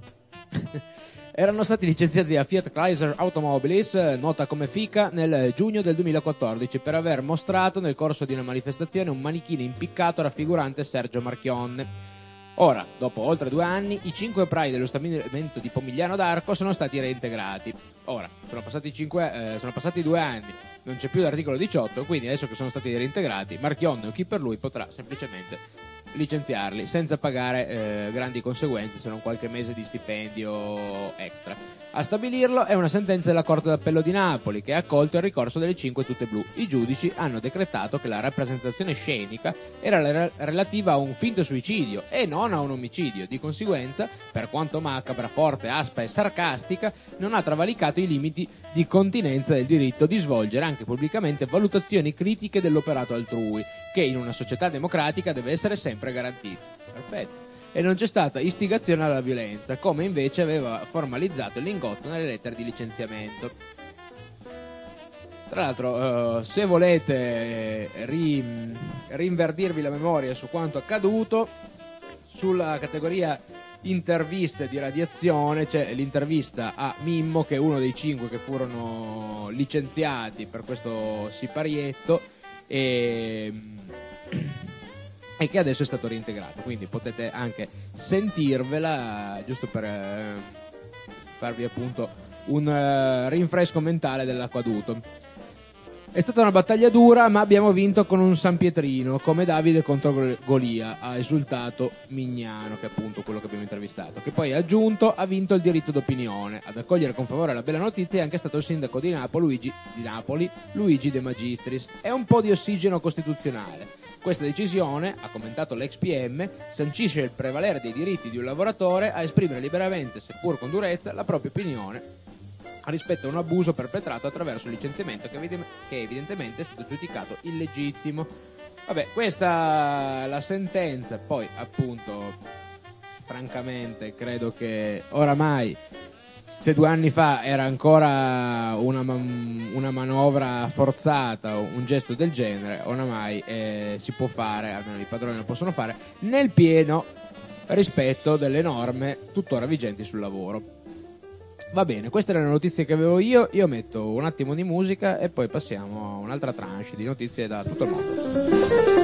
Speaker 2: Erano stati licenziati da Fiat Chrysler Automobiles, nota come FICA, nel giugno del duemilaquattordici per aver mostrato nel corso di una manifestazione un manichino impiccato raffigurante Sergio Marchionne. Ora, dopo oltre due anni, i cinque operai dello stabilimento di Pomigliano d'Arco sono stati reintegrati. Ora, sono passati, cinque, eh, sono passati due anni, non c'è più l'articolo diciotto, quindi adesso che sono stati reintegrati, Marchionne o chi per lui potrà semplicemente licenziarli senza pagare eh, grandi conseguenze, se non qualche mese di stipendio extra. A stabilirlo è una sentenza della Corte d'Appello di Napoli, che ha accolto il ricorso delle cinque tute blu. I giudici hanno decretato che la rappresentazione scenica era la relativa a un finto suicidio e non a un omicidio. Di conseguenza, per quanto macabra, forte, aspa e sarcastica, non ha travalicato i limiti di continenza del diritto di svolgere anche pubblicamente valutazioni critiche dell'operato altrui, che in una società democratica deve essere sempre garantito. Perfetto. E non c'è stata istigazione alla violenza, come invece aveva formalizzato il Lingotto nelle lettere di licenziamento. Tra l'altro, eh, se volete ri, rinverdirvi la memoria su quanto accaduto, sulla categoria interviste di radiazione c'è l'intervista a Mimmo, che è uno dei cinque che furono licenziati per questo siparietto e... e che adesso è stato reintegrato, quindi potete anche sentirvela, giusto per eh, farvi appunto un eh, rinfresco mentale dell'accaduto. È stata una battaglia dura, ma abbiamo vinto con un San Pietrino, come Davide contro Golia, ha esultato Mignano, che è appunto quello che abbiamo intervistato, che poi ha aggiunto ha vinto il diritto d'opinione. Ad accogliere con favore la bella notizia è anche stato il sindaco di Napoli, Luigi, di Napoli, Luigi De Magistris. È un po' di ossigeno costituzionale. Questa decisione, ha commentato l'ex P M, sancisce il prevalere dei diritti di un lavoratore a esprimere liberamente, seppur con durezza, la propria opinione rispetto a un abuso perpetrato attraverso il licenziamento che, che evidentemente è stato giudicato illegittimo. Vabbè, questa è la sentenza. Poi appunto, francamente, credo che oramai, se due anni fa era ancora una, una manovra forzata, un gesto del genere, oramai eh, si può fare, almeno i padroni lo possono fare, nel pieno rispetto delle norme tuttora vigenti sul lavoro. Va bene, queste erano le notizie che avevo io. Io metto un attimo di musica e poi passiamo a un'altra tranche di notizie da tutto il mondo.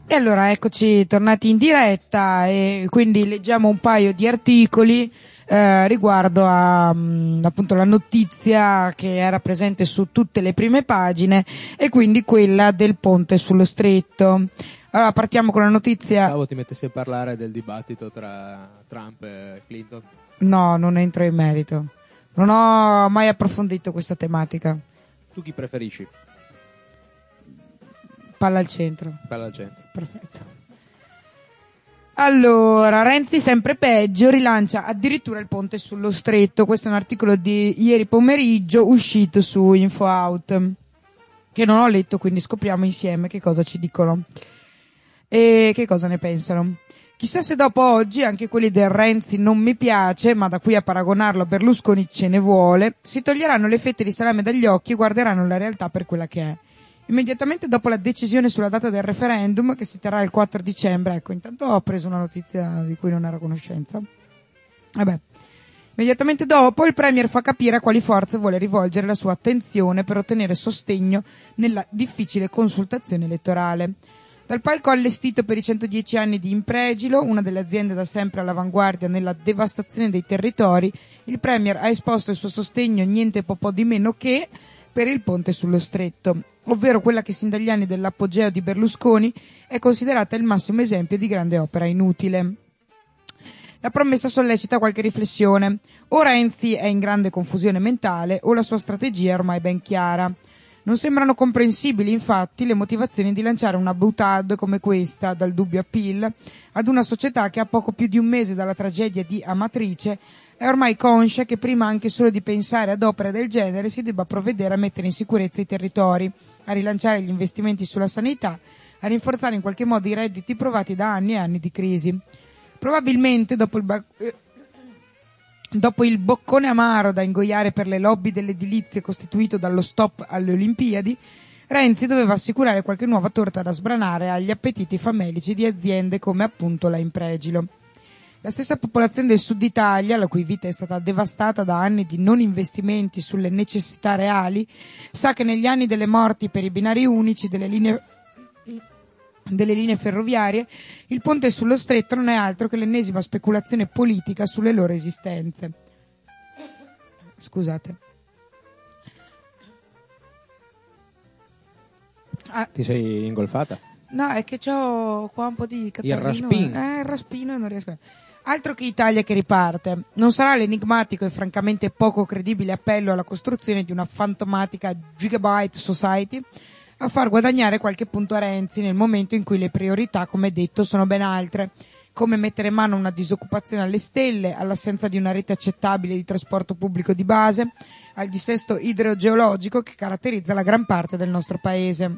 Speaker 3: E allora eccoci tornati in diretta e quindi leggiamo un paio di articoli eh, riguardo a mh, appunto la notizia che era presente su tutte le prime pagine e quindi quella del ponte sullo stretto. Allora partiamo con la notizia.
Speaker 2: Pensavo ti mettessi a parlare del dibattito tra Trump e Clinton.
Speaker 3: No, non entro in merito. Non ho mai approfondito questa tematica.
Speaker 2: Tu chi preferisci?
Speaker 3: Palla al centro.
Speaker 2: Palla al centro.
Speaker 3: Perfetto. Allora, Renzi sempre peggio, rilancia addirittura il ponte sullo stretto. Questo è un articolo di ieri pomeriggio uscito su InfoOut, che non ho letto, quindi scopriamo insieme che cosa ci dicono e che cosa ne pensano. Chissà se dopo oggi anche quelli del Renzi non mi piace, ma da qui a paragonarlo a Berlusconi ce ne vuole, si toglieranno le fette di salame dagli occhi e guarderanno la realtà per quella che è. Immediatamente dopo la decisione sulla data del referendum, che si terrà il quattro dicembre, ecco, intanto ho preso una notizia di cui non ero a conoscenza. Vabbè. Immediatamente dopo il Premier fa capire a quali forze vuole rivolgere la sua attenzione per ottenere sostegno nella difficile consultazione elettorale. Dal palco allestito per i centodieci anni di Impregilo, una delle aziende da sempre all'avanguardia nella devastazione dei territori, il Premier ha esposto il suo sostegno niente po' po' di meno che per il ponte sullo stretto, ovvero quella che sin dagli anni dell'apogeo di Berlusconi è considerata il massimo esempio di grande opera inutile. La promessa sollecita qualche riflessione. O Renzi è in grande confusione mentale o la sua strategia è ormai ben chiara. Non sembrano comprensibili, infatti, le motivazioni di lanciare una boutade come questa, dal dubbio appeal, ad una società che a poco più di un mese dalla tragedia di Amatrice è ormai conscia che prima anche solo di pensare ad opere del genere si debba provvedere a mettere in sicurezza i territori, a rilanciare gli investimenti sulla sanità, a rinforzare in qualche modo i redditi provati da anni e anni di crisi. Probabilmente dopo il, ba- eh, dopo il boccone amaro da ingoiare per le lobby dell'edilizia costituito dallo stop alle Olimpiadi, Renzi doveva assicurare qualche nuova torta da sbranare agli appetiti famelici di aziende come appunto la Impregilo. La stessa popolazione del Sud Italia, la cui vita è stata devastata da anni di non investimenti sulle necessità reali, sa che negli anni delle morti per i binari unici delle linee, delle linee ferroviarie, il ponte sullo stretto non è altro che l'ennesima speculazione politica sulle loro esistenze. Scusate.
Speaker 2: Ah, ti sei ingolfata?
Speaker 3: No, è che c'ho qua un po' di catarrino.
Speaker 2: Il raspino.
Speaker 3: Eh, il raspino e non riesco a... Altro che Italia che riparte. Non sarà l'enigmatico e francamente poco credibile appello alla costruzione di una fantomatica Gigabyte Society a far guadagnare qualche punto a Renzi nel momento in cui le priorità, come detto, sono ben altre, come mettere mano a una disoccupazione alle stelle, all'assenza di una rete accettabile di trasporto pubblico di base, al dissesto idrogeologico che caratterizza la gran parte del nostro paese.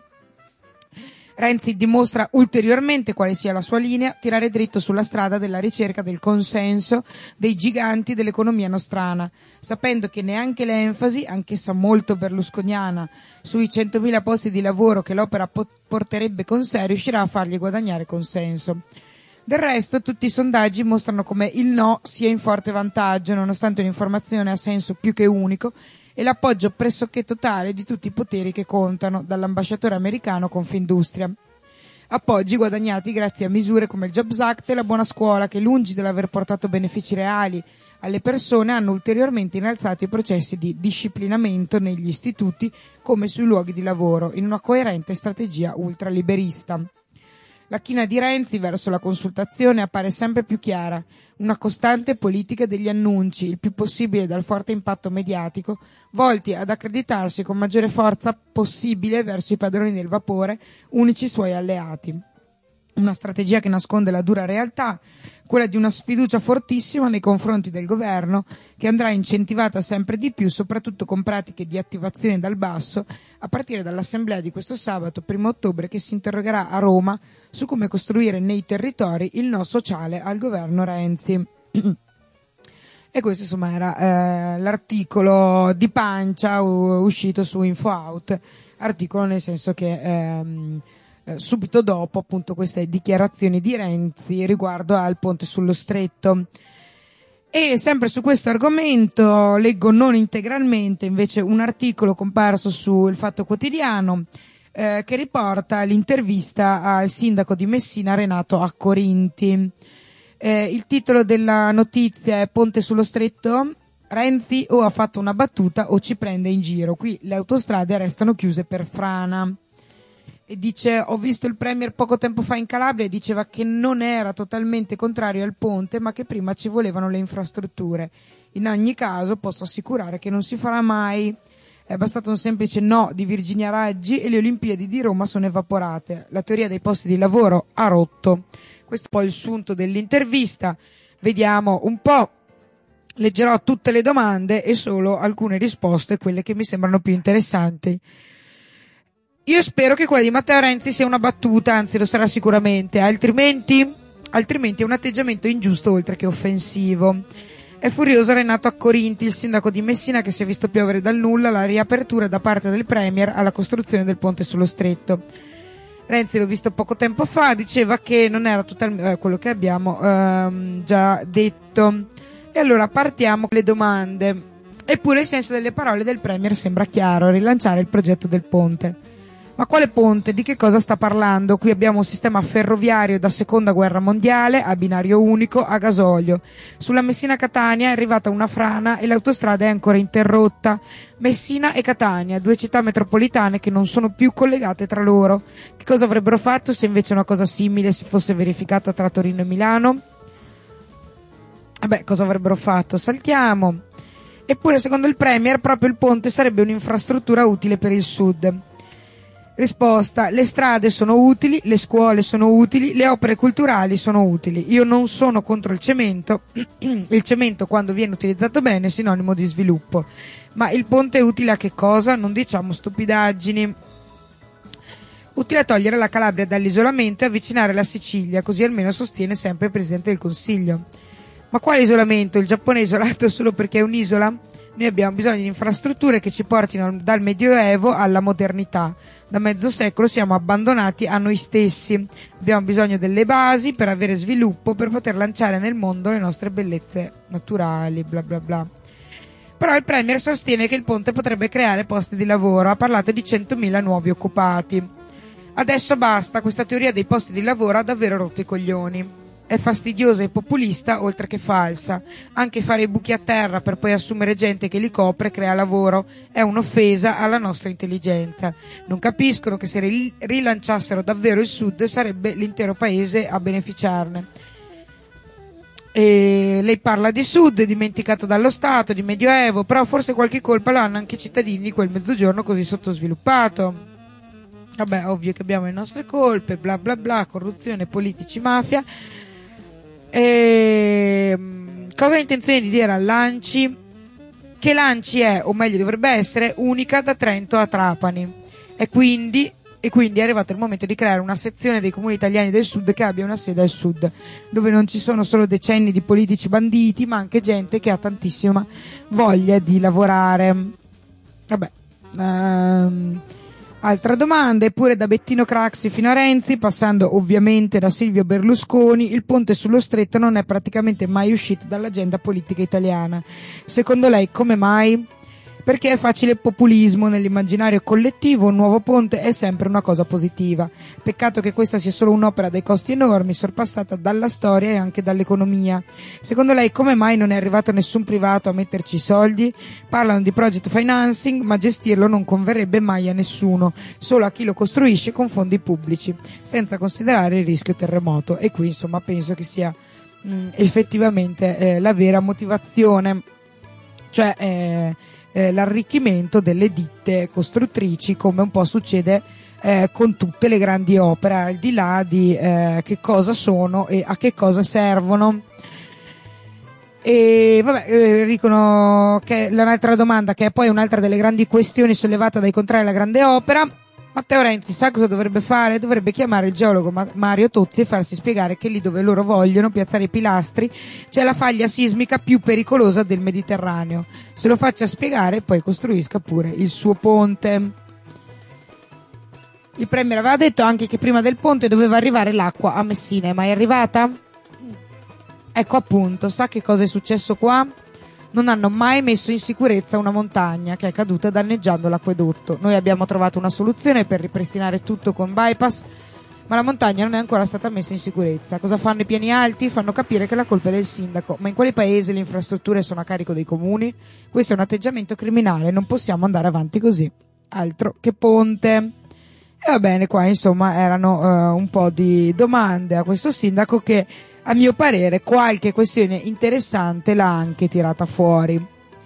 Speaker 3: Renzi dimostra ulteriormente quale sia la sua linea, tirare dritto sulla strada della ricerca del consenso dei giganti dell'economia nostrana, sapendo che neanche l'enfasi, anch'essa molto berlusconiana, sui centomila posti di lavoro che l'opera po- porterebbe con sé riuscirà a fargli guadagnare consenso. Del resto, tutti i sondaggi mostrano come il no sia in forte vantaggio, nonostante un'informazione a senso più che unico, e l'appoggio pressoché totale di tutti i poteri che contano, dall'ambasciatore americano Confindustria. Appoggi guadagnati grazie a misure come il Jobs Act e la buona scuola che, lungi dall'aver portato benefici reali alle persone, hanno ulteriormente innalzato i processi di disciplinamento negli istituti come sui luoghi di lavoro, in una coerente strategia ultraliberista. La china di Renzi verso la consultazione appare sempre più chiara, una costante politica degli annunci, il più possibile dal forte impatto mediatico, volti ad accreditarsi con maggiore forza possibile verso i padroni del vapore, unici suoi alleati. Una strategia che nasconde la dura realtà, quella di una sfiducia fortissima nei confronti del governo, che andrà incentivata sempre di più, soprattutto con pratiche di attivazione dal basso, a partire dall'assemblea di questo sabato, primo ottobre, che si interrogerà a Roma su come costruire nei territori il no sociale al governo Renzi. E questo insomma era eh, l'articolo di pancia uh, uscito su InfoOut, articolo nel senso che ehm, eh, subito dopo appunto queste dichiarazioni di Renzi riguardo al ponte sullo stretto. E sempre su questo argomento leggo non integralmente invece un articolo comparso su Il Fatto Quotidiano eh, che riporta l'intervista al sindaco di Messina Renato Accorinti. Eh, il titolo della notizia è Ponte sullo Stretto, Renzi o ha fatto una battuta o ci prende in giro. Qui le autostrade restano chiuse per frana. E dice: ho visto il premier poco tempo fa in Calabria e diceva che non era totalmente contrario al ponte, ma che prima ci volevano le infrastrutture. In ogni caso posso assicurare che non si farà mai. È bastato un semplice no di Virginia Raggi e le Olimpiadi di Roma sono evaporate. La teoria dei posti di lavoro ha rotto. Questo è un po' il sunto dell'intervista. Vediamo un po'. Leggerò tutte le domande e solo alcune risposte, quelle che mi sembrano più interessanti. Io spero che quella di Matteo Renzi sia una battuta, anzi lo sarà sicuramente, altrimenti, altrimenti è un atteggiamento ingiusto oltre che offensivo. È furioso Renato Accorinti, il sindaco di Messina, che si è visto piovere dal nulla la riapertura da parte del premier alla costruzione del ponte sullo Stretto. Renzi, l'ho visto poco tempo fa, diceva che non era totalmente eh, quello che abbiamo ehm, già detto. E allora partiamo con le domande. Eppure il senso delle parole del premier sembra chiaro: rilanciare il progetto del ponte. Ma quale ponte? Di che cosa sta parlando? Qui abbiamo un sistema ferroviario da seconda guerra mondiale, a binario unico, a gasolio. Sulla Messina-Catania è arrivata una frana e l'autostrada è ancora interrotta. Messina e Catania, due città metropolitane che non sono più collegate tra loro. Che cosa avrebbero fatto se invece una cosa simile si fosse verificata tra Torino e Milano? Vabbè, cosa avrebbero fatto? Saltiamo. Eppure, secondo il premier, proprio il ponte sarebbe un'infrastruttura utile per il sud. Risposta: le strade sono utili, le scuole sono utili, le opere culturali sono utili. Io non sono contro il cemento. Il cemento, quando viene utilizzato bene, è sinonimo di sviluppo. Ma il ponte è utile a che cosa? Non diciamo stupidaggini. Utile a togliere la Calabria dall'isolamento e avvicinare la Sicilia, così almeno sostiene sempre il Presidente del Consiglio. Ma quale isolamento? Il Giappone è isolato solo perché è un'isola? Noi abbiamo bisogno di infrastrutture che ci portino dal Medioevo alla modernità. Da mezzo secolo siamo abbandonati a noi stessi. Abbiamo bisogno delle basi per avere sviluppo, per poter lanciare nel mondo le nostre bellezze naturali, bla bla bla. Però il premier sostiene che il ponte potrebbe creare posti di lavoro. Ha parlato di centomila nuovi occupati. Adesso basta, questa teoria dei posti di lavoro ha davvero rotto i coglioni. È fastidiosa e populista, oltre che falsa. Anche fare i buchi a terra per poi assumere gente che li copre crea lavoro. È un'offesa alla nostra intelligenza. Non capiscono che se rilanciassero davvero il sud sarebbe l'intero paese a beneficiarne. E lei parla di sud, dimenticato dallo Stato, di Medioevo, però forse qualche colpa lo hanno anche i cittadini di quel mezzogiorno così sottosviluppato. Vabbè, ovvio che abbiamo le nostre colpe, bla bla bla, corruzione, politici, mafia. E cosa ha intenzione di dire a Lanci? Che Lanci è, o meglio dovrebbe essere, unica da Trento a Trapani. E quindi, e quindi è arrivato il momento di creare una sezione dei comuni italiani del sud che abbia una sede al sud, dove non ci sono solo decenni di politici banditi, ma anche gente che ha tantissima voglia di lavorare. Vabbè. Um, Altra domanda, eppure da Bettino Craxi fino a Renzi, passando ovviamente da Silvio Berlusconi, il ponte sullo Stretto non è praticamente mai uscito dall'agenda politica italiana. Secondo lei come mai? Perché è facile populismo, nell'immaginario collettivo un nuovo ponte è sempre una cosa positiva. Peccato che questa sia solo un'opera dai costi enormi, sorpassata dalla storia e anche dall'economia. Secondo lei come mai non è arrivato nessun privato a metterci i soldi? Parlano di project financing, ma gestirlo non converrebbe mai a nessuno, solo a chi lo costruisce con fondi pubblici, senza considerare il rischio terremoto. E qui insomma penso che sia mh, effettivamente eh, la vera motivazione, cioè eh, Eh, l'arricchimento delle ditte costruttrici, come un po' succede eh, con tutte le grandi opere, al di là di eh, che cosa sono e a che cosa servono. E vabbè, eh, dicono che l'altra domanda, che è poi un'altra delle grandi questioni sollevata dai contrari alla grande opera: Matteo Renzi sa cosa dovrebbe fare? Dovrebbe chiamare il geologo Mario Tozzi e farsi spiegare che lì dove loro vogliono piazzare i pilastri c'è la faglia sismica più pericolosa del Mediterraneo. Se lo faccia spiegare, poi costruisca pure il suo ponte. Il premier aveva detto anche che prima del ponte doveva arrivare l'acqua a Messina, ma è arrivata? Ecco appunto, sa che cosa è successo qua? non hanno mai messo in sicurezza una montagna che è caduta danneggiando l'acquedotto. Noi abbiamo trovato una soluzione per ripristinare tutto con bypass, ma la montagna non è ancora stata messa in sicurezza. Cosa fanno i piani alti? Fanno capire che la colpa è del sindaco. Ma in quali paesi le infrastrutture sono a carico dei comuni? Questo è un atteggiamento criminale, non possiamo andare avanti così. Altro che ponte. E va bene, qua insomma erano uh, un po' di domande a questo sindaco che, a mio parere, qualche questione interessante l'ha anche tirata fuori.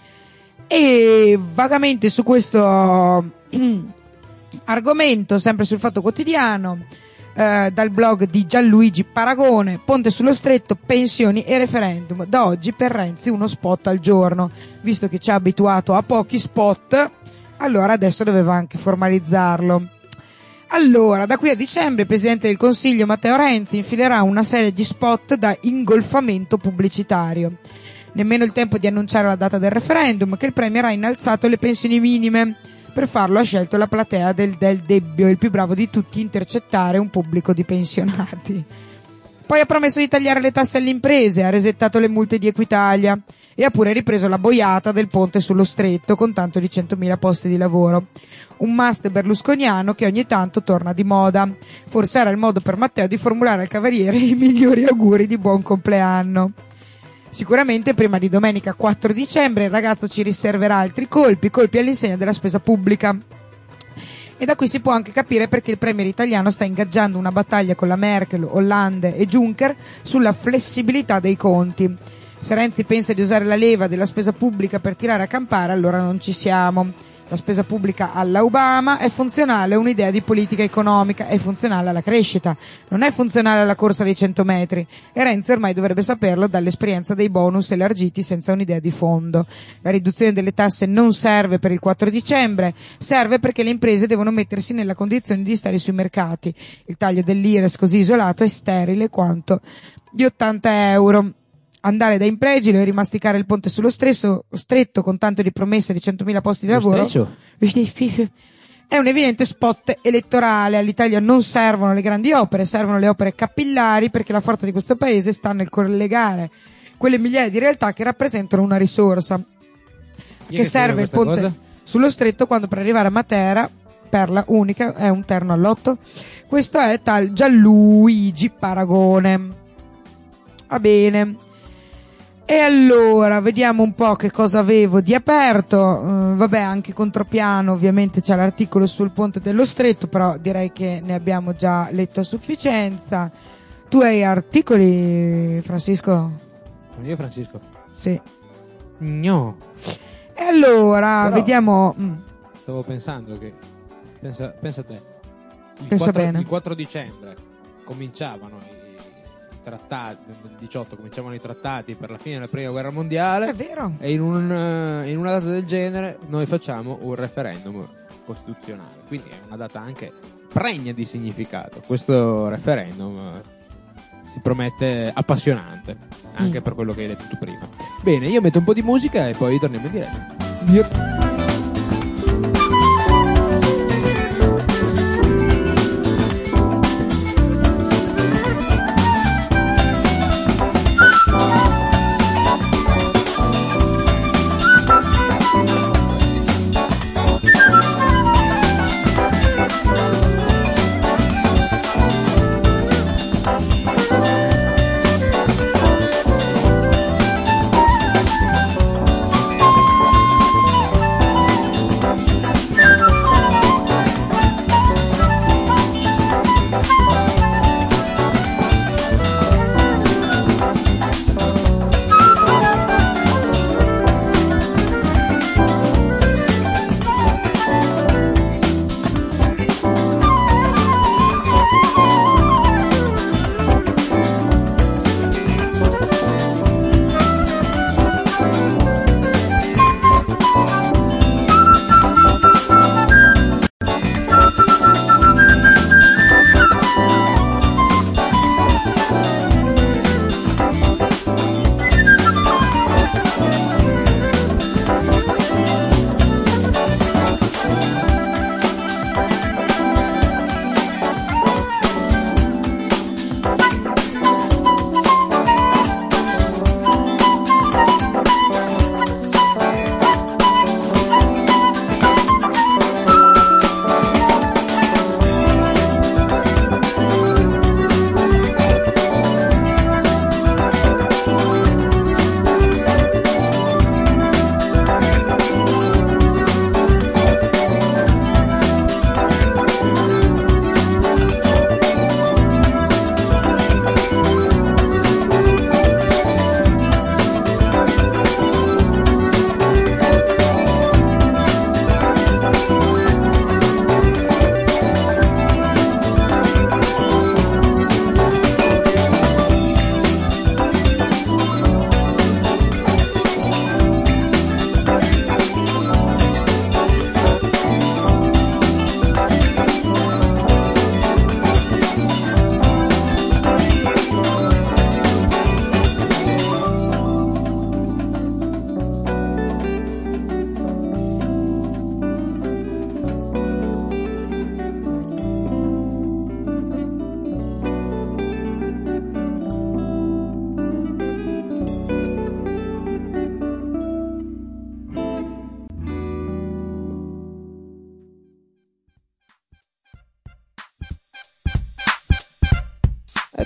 Speaker 3: E vagamente su questo argomento, sempre sul Fatto Quotidiano, eh, dal blog di Gianluigi Paragone: Ponte sullo Stretto, pensioni e referendum. Da oggi per Renzi uno spot al giorno. Visto che ci ha abituato a pochi spot, allora adesso doveva anche formalizzarlo. Allora, da qui a dicembre il Presidente del Consiglio Matteo Renzi infilerà una serie di spot da ingolfamento pubblicitario. Nemmeno il tempo di annunciare la data del referendum, che il Premier ha innalzato le pensioni minime. Per farlo ha scelto la platea del Del Debbio, il più bravo di tutti, intercettare un pubblico di pensionati. Poi ha promesso di tagliare le tasse alle imprese, ha resettato le multe di Equitalia e ha pure ripreso la boiata del ponte sullo Stretto con tanto di centomila posti di lavoro. Un must berlusconiano che ogni tanto torna di moda. Forse era il modo per Matteo di formulare al Cavaliere i migliori auguri di buon compleanno. Sicuramente prima di domenica quattro dicembre il ragazzo ci riserverà altri colpi, colpi all'insegna della spesa pubblica. E da qui si può anche capire perché il premier italiano sta ingaggiando una battaglia con la Merkel, Hollande e Juncker sulla flessibilità dei conti. Se Renzi pensa di usare la leva della spesa pubblica per tirare a campare, allora non ci siamo. La spesa pubblica alla Obama è funzionale a un'idea di politica economica, è funzionale alla crescita, non è funzionale alla corsa dei cento metri. E Renzi ormai dovrebbe saperlo dall'esperienza dei bonus elargiti senza un'idea di fondo. La riduzione delle tasse non serve per il quattro dicembre, serve perché le imprese devono mettersi nella condizione di stare sui mercati. Il taglio dell'I R E S così isolato è sterile quanto di ottanta euro. Andare da Impregilo e rimasticare il ponte sullo stretto, stretto con tanto di promesse di centomila posti di lavoro è un evidente spot elettorale. All'Italia non servono le grandi opere, servono le opere capillari, perché la forza di questo paese sta nel collegare quelle migliaia di realtà che rappresentano una risorsa. Che, che serve il ponte cosa? Sullo stretto quando per arrivare a Matera, perla unica, è un terno all'otto. Questo è tal Gianluigi Paragone. Va bene. E allora, vediamo un po' che cosa avevo di aperto. Uh, vabbè, anche contropiano, ovviamente c'è l'articolo sul ponte dello Stretto, però direi che ne abbiamo già letto a sufficienza. Tu hai articoli, Francisco?
Speaker 2: Io, Francisco?
Speaker 3: Sì.
Speaker 2: No.
Speaker 3: E allora,
Speaker 2: però,
Speaker 3: vediamo. Mm.
Speaker 2: Stavo pensando che, pensa, pensa a te, il,
Speaker 3: pensa
Speaker 2: quattro,
Speaker 3: bene.
Speaker 2: il quattro dicembre cominciavano i trattati, nel diciotto cominciavano i trattati per la fine della prima guerra mondiale.
Speaker 3: È vero.
Speaker 2: E in, un, in una data del genere noi facciamo un referendum costituzionale, quindi è una data anche pregna di significato. Questo referendum si promette appassionante anche mm. per quello che hai detto tu prima. Bene, io metto un po' di musica e poi torniamo in diretta.
Speaker 3: Yep.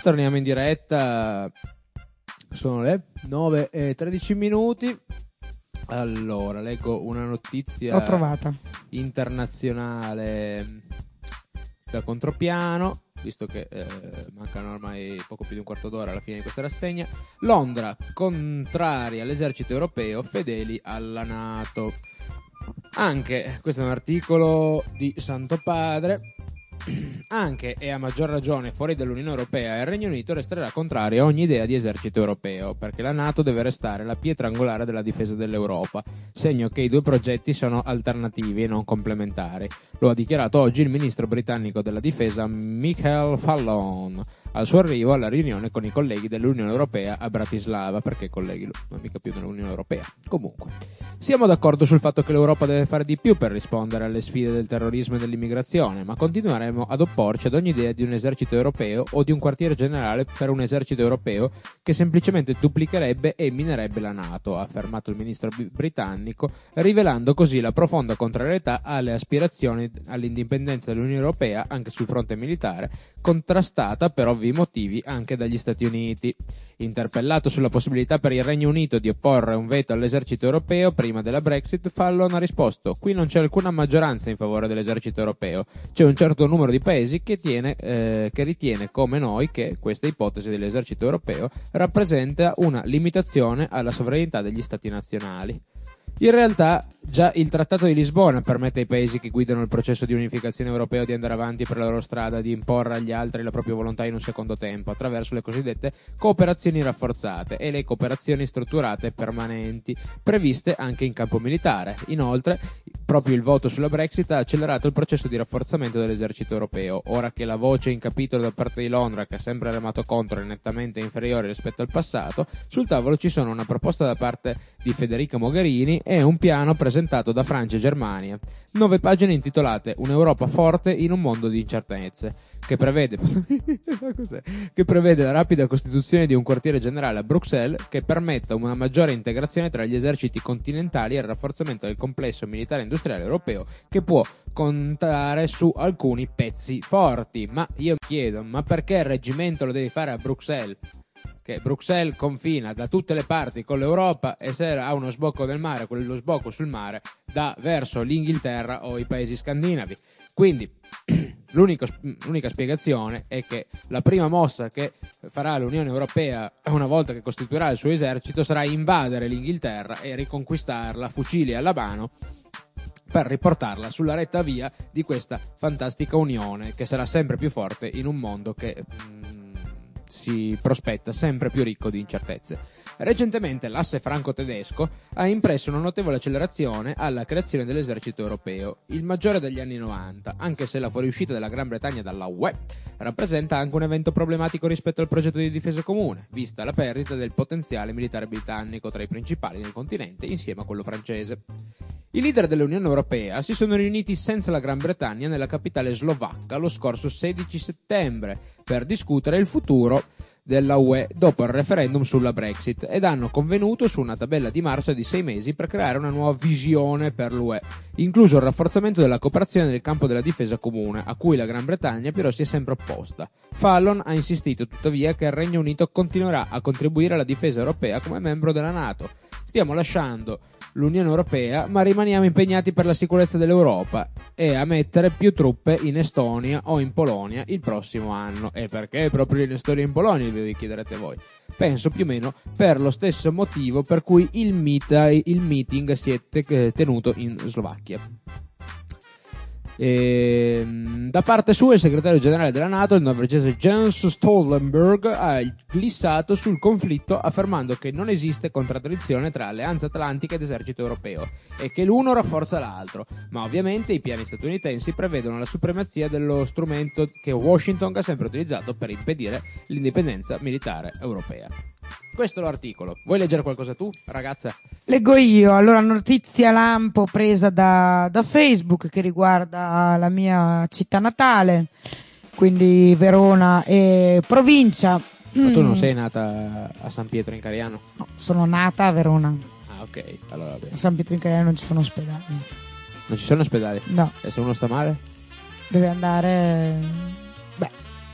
Speaker 2: torniamo in diretta. Sono le nove e tredici minuti. Allora, leggo una notizia
Speaker 3: L'ho trovata.
Speaker 2: internazionale da contropiano, visto che eh, mancano ormai poco più di un quarto d'ora alla fine di questa rassegna. Londra contraria all'esercito europeo, fedeli alla NATO. Anche, questo è un articolo di Santo Padre. Anche e a maggior ragione fuori dall'Unione Europea, il Regno Unito resterà contrario a ogni idea di esercito europeo, perché la NATO deve restare la pietra angolare della difesa dell'Europa, segno che i due progetti sono alternativi e non complementari. Lo ha dichiarato oggi il ministro britannico della difesa Michael Fallon al suo arrivo alla riunione con i colleghi dell'Unione Europea a Bratislava, perché colleghi non mica più dell'Unione Europea. Comunque, siamo d'accordo sul fatto che l'Europa deve fare di più per rispondere alle sfide del terrorismo e dell'immigrazione, ma continueremo ad opporci ad ogni idea di un esercito europeo o di un quartiere generale per un esercito europeo che semplicemente duplicherebbe e minerebbe la NATO, ha affermato il ministro britannico, rivelando così la profonda contrarietà alle aspirazioni all'indipendenza dell'Unione Europea anche sul fronte militare, contrastata per ovvi motivi anche dagli Stati Uniti. Interpellato sulla possibilità per il Regno Unito di opporre un veto all'esercito europeo prima della Brexit, Fallon ha risposto: qui non c'è alcuna maggioranza in favore dell'esercito europeo, c'è un certo numero di paesi che, tiene, eh, che ritiene come noi che questa ipotesi dell'esercito europeo rappresenta una limitazione alla sovranità degli stati nazionali. In realtà già il Trattato di Lisbona permette ai paesi che guidano il processo di unificazione europeo di andare avanti per la loro strada, di imporre agli altri la propria volontà in un secondo tempo attraverso le cosiddette cooperazioni rafforzate e le cooperazioni strutturate permanenti, previste anche in campo militare. Inoltre, proprio il voto sulla Brexit ha accelerato il processo di rafforzamento dell'esercito europeo. Ora che la voce in capitolo da parte di Londra, che ha sempre remato contro, è nettamente inferiore rispetto al passato, sul tavolo ci sono una proposta da parte di Federica Mogherini e un piano presentato da Francia e Germania. Nove pagine intitolate Un'Europa forte in un mondo di incertezze, che prevede che prevede la rapida costituzione di un quartiere generale a Bruxelles che permetta una maggiore integrazione tra gli eserciti continentali e il rafforzamento del complesso militare industriale europeo, che può contare su alcuni pezzi forti. Ma io mi chiedo, ma perché il reggimento lo devi fare a Bruxelles? Che Bruxelles confina da tutte le parti con l'Europa e se ha uno sbocco del mare, quello sbocco sul mare dà verso l'Inghilterra o i paesi scandinavi. Quindi l'unico, l'unica spiegazione è che la prima mossa che farà l'Unione Europea una volta che costituirà il suo esercito sarà invadere l'Inghilterra e riconquistarla fucili alla mano per riportarla sulla retta via di questa fantastica unione che sarà sempre più forte in un mondo che mh, si prospetta sempre più ricco di incertezze. Recentemente l'asse franco-tedesco ha impresso una notevole accelerazione alla creazione dell'esercito europeo, il maggiore degli anni novanta, anche se la fuoriuscita della Gran Bretagna dalla U E rappresenta anche un evento problematico rispetto al progetto di difesa comune, vista la perdita del potenziale militare britannico tra i principali del continente insieme a quello francese. I leader dell'Unione Europea si sono riuniti senza la Gran Bretagna nella capitale slovacca lo scorso sedici settembre per discutere il futuro della U E dopo il referendum sulla Brexit ed hanno convenuto su una tabella di marcia di sei mesi per creare una nuova visione per l'U E, incluso il rafforzamento della cooperazione nel campo della difesa comune, a cui la Gran Bretagna però si è sempre opposta. Fallon ha insistito tuttavia che il Regno Unito continuerà a contribuire alla difesa europea come membro della NATO. Stiamo lasciando l'Unione Europea, ma rimaniamo impegnati per la sicurezza dell'Europa e a mettere più truppe in Estonia o in Polonia il prossimo anno. E perché proprio in Estonia e in Polonia, vi chiederete voi? Penso più o meno per lo stesso motivo per cui il, mita, il meeting si è tenuto in Slovacchia. E, da parte sua il segretario generale della NATO, il norvegese Jens Stoltenberg, ha glissato sul conflitto affermando che non esiste contraddizione tra alleanza atlantica ed esercito europeo e che l'uno rafforza l'altro, ma ovviamente i piani statunitensi prevedono la supremazia dello strumento che Washington ha sempre utilizzato per impedire l'indipendenza militare europea. Questo è l'articolo. Vuoi leggere qualcosa tu, ragazza?
Speaker 3: Leggo io. Allora, notizia lampo presa da, da Facebook che riguarda la mia città natale, quindi Verona e provincia.
Speaker 2: Ma tu non
Speaker 3: Mm.
Speaker 2: sei nata a San Pietro in Cariano?
Speaker 3: No, sono nata a Verona.
Speaker 2: Ah, ok. Allora va bene.
Speaker 3: A San Pietro in Cariano non ci sono ospedali.
Speaker 2: Non ci sono ospedali?
Speaker 3: No,
Speaker 2: E se uno sta male?
Speaker 3: deve andare... Beh,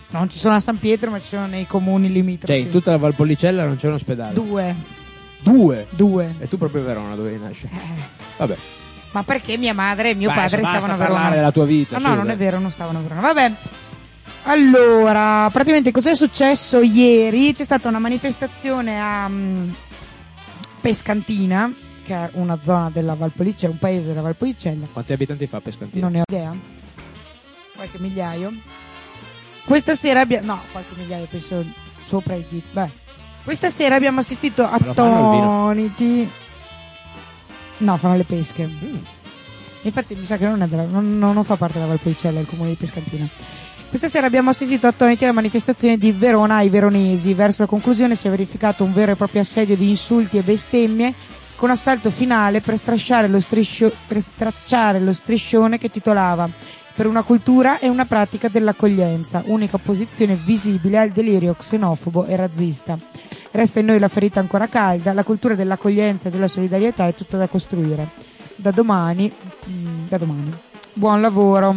Speaker 3: Non ci sono a San Pietro, ma ci sono nei comuni limitrofi.
Speaker 2: Cioè, in tutta la Valpolicella non c'è un ospedale?
Speaker 3: Due.
Speaker 2: Due?
Speaker 3: Due.
Speaker 2: E tu proprio a Verona dovevi nascere?
Speaker 3: Eh.
Speaker 2: Vabbè.
Speaker 3: Ma perché mia madre e mio
Speaker 2: Beh,
Speaker 3: padre
Speaker 2: basta
Speaker 3: stavano a Verona?
Speaker 2: parlare della tua vita.
Speaker 3: No,
Speaker 2: su,
Speaker 3: no, non
Speaker 2: dai.
Speaker 3: è vero, non stavano a Verona. Vabbè. Allora, praticamente cos'è successo ieri? C'è stata una manifestazione a um, Pescantina, che è una zona della Valpolicella, un paese della Valpolicella.
Speaker 2: Quanti abitanti fa Pescantina?
Speaker 3: Non ne ho idea. Qualche migliaio. Questa sera abbiamo... No, qualche migliaio, penso sopra i diti. Beh. Questa sera abbiamo assistito
Speaker 2: Ma lo fanno al vino?
Speaker 3: attoniti... No, fanno le pesche.
Speaker 2: Mm.
Speaker 3: Infatti mi sa che non, è della, non, non fa parte della Valpolicella, il comune di Pescantina. Questa sera abbiamo assistito attoniti alla manifestazione di Verona ai veronesi. Verso la conclusione si è verificato un vero e proprio assedio di insulti e bestemmie, con assalto finale per stracciare lo, striscio, per stracciare lo striscione che titolava "Per una cultura e una pratica dell'accoglienza", unica opposizione visibile al delirio xenofobo e razzista. Resta in noi la ferita ancora calda, la cultura dell'accoglienza e della solidarietà è tutta da costruire. Da domani, mm, da domani. Buon lavoro.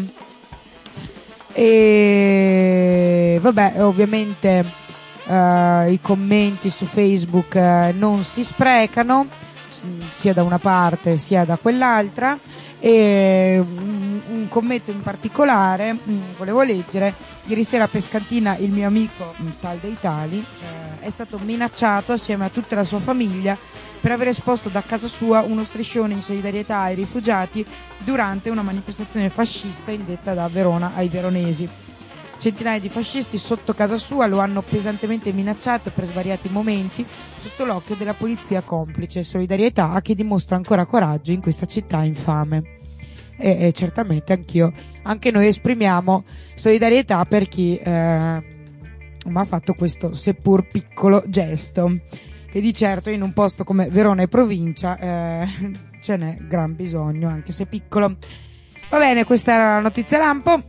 Speaker 3: E vabbè, ovviamente eh, i commenti su Facebook eh, non si sprecano, sia da una parte sia da quell'altra. E un, un commento in particolare mh, volevo leggere. Ieri sera a Pescantina il mio amico mh, tal dei tali eh, è stato minacciato assieme a tutta la sua famiglia per aver esposto da casa sua uno striscione in solidarietà ai rifugiati durante una manifestazione fascista indetta da Verona ai veronesi. Centinaia di fascisti sotto casa sua lo hanno pesantemente minacciato per svariati momenti sotto l'occhio della polizia complice. Solidarietà a chi dimostra ancora coraggio in questa città infame. E, e certamente anch'io, anche noi esprimiamo solidarietà per chi eh, mi ha fatto questo seppur piccolo gesto, che di certo in un posto come Verona e provincia eh, ce n'è gran bisogno, anche se piccolo. Va bene, questa era la notizia lampo.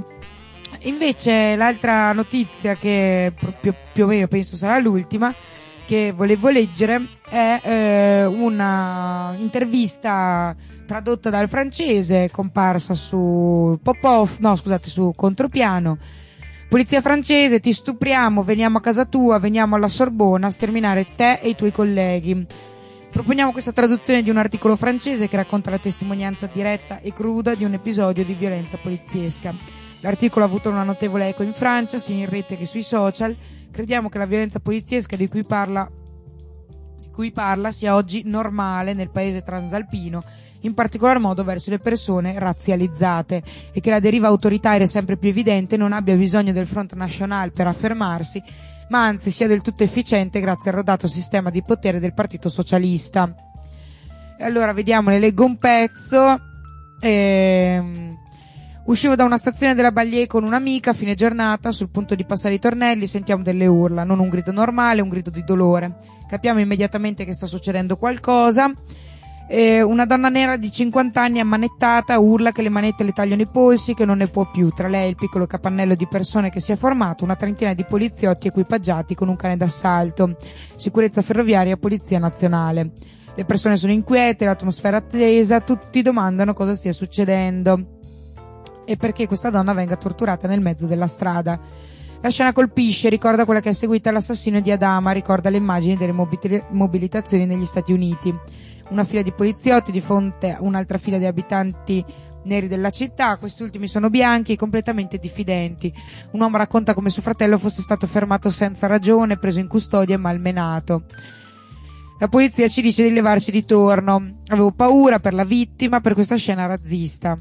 Speaker 3: Invece l'altra notizia, che più, più o meno penso sarà l'ultima che volevo leggere, è eh, una intervista tradotta dal francese, comparsa su Popov, no scusate, su Contropiano. Polizia francese, ti stupriamo, veniamo a casa tua, veniamo alla Sorbona a sterminare te e i tuoi colleghi. Proponiamo questa traduzione di un articolo francese che racconta la testimonianza diretta e cruda di un episodio di violenza poliziesca. L'articolo ha avuto una notevole eco in Francia, sia in rete che sui social. Crediamo che la violenza poliziesca di cui parla, di cui parla sia oggi normale nel paese transalpino, in particolar modo verso le persone razzializzate, e che la deriva autoritaria sempre più evidente non abbia bisogno del Front National per affermarsi, ma anzi sia del tutto efficiente grazie al rodato sistema di potere del Partito Socialista. E allora vediamo, ne leggo un pezzo. Ehm... Uscivo da una stazione della Baglier con un'amica a fine giornata, sul punto di passare i tornelli sentiamo delle urla, non un grido normale, un grido di dolore. Capiamo immediatamente che sta succedendo qualcosa. Eh, una donna nera di cinquanta anni ammanettata urla che le manette le tagliano i polsi, che non ne può più. Tra lei e il piccolo capannello di persone che si è formato, una trentina di poliziotti equipaggiati con un cane d'assalto. Sicurezza ferroviaria, polizia nazionale. Le persone sono inquiete, l'atmosfera tesa, tutti domandano cosa stia succedendo e perché questa donna venga torturata nel mezzo della strada. La scena colpisce, ricorda quella che è seguita all'assassinio di Adama, ricorda le immagini delle mobilitazioni negli Stati Uniti. Una fila di poliziotti di fronte a un'altra fila di abitanti neri della città, questi ultimi sono bianchi e completamente diffidenti. Un uomo racconta come suo fratello fosse stato fermato senza ragione, preso in custodia e malmenato. La polizia ci dice di levarsi di torno. Avevo paura per la vittima, per questa scena razzista.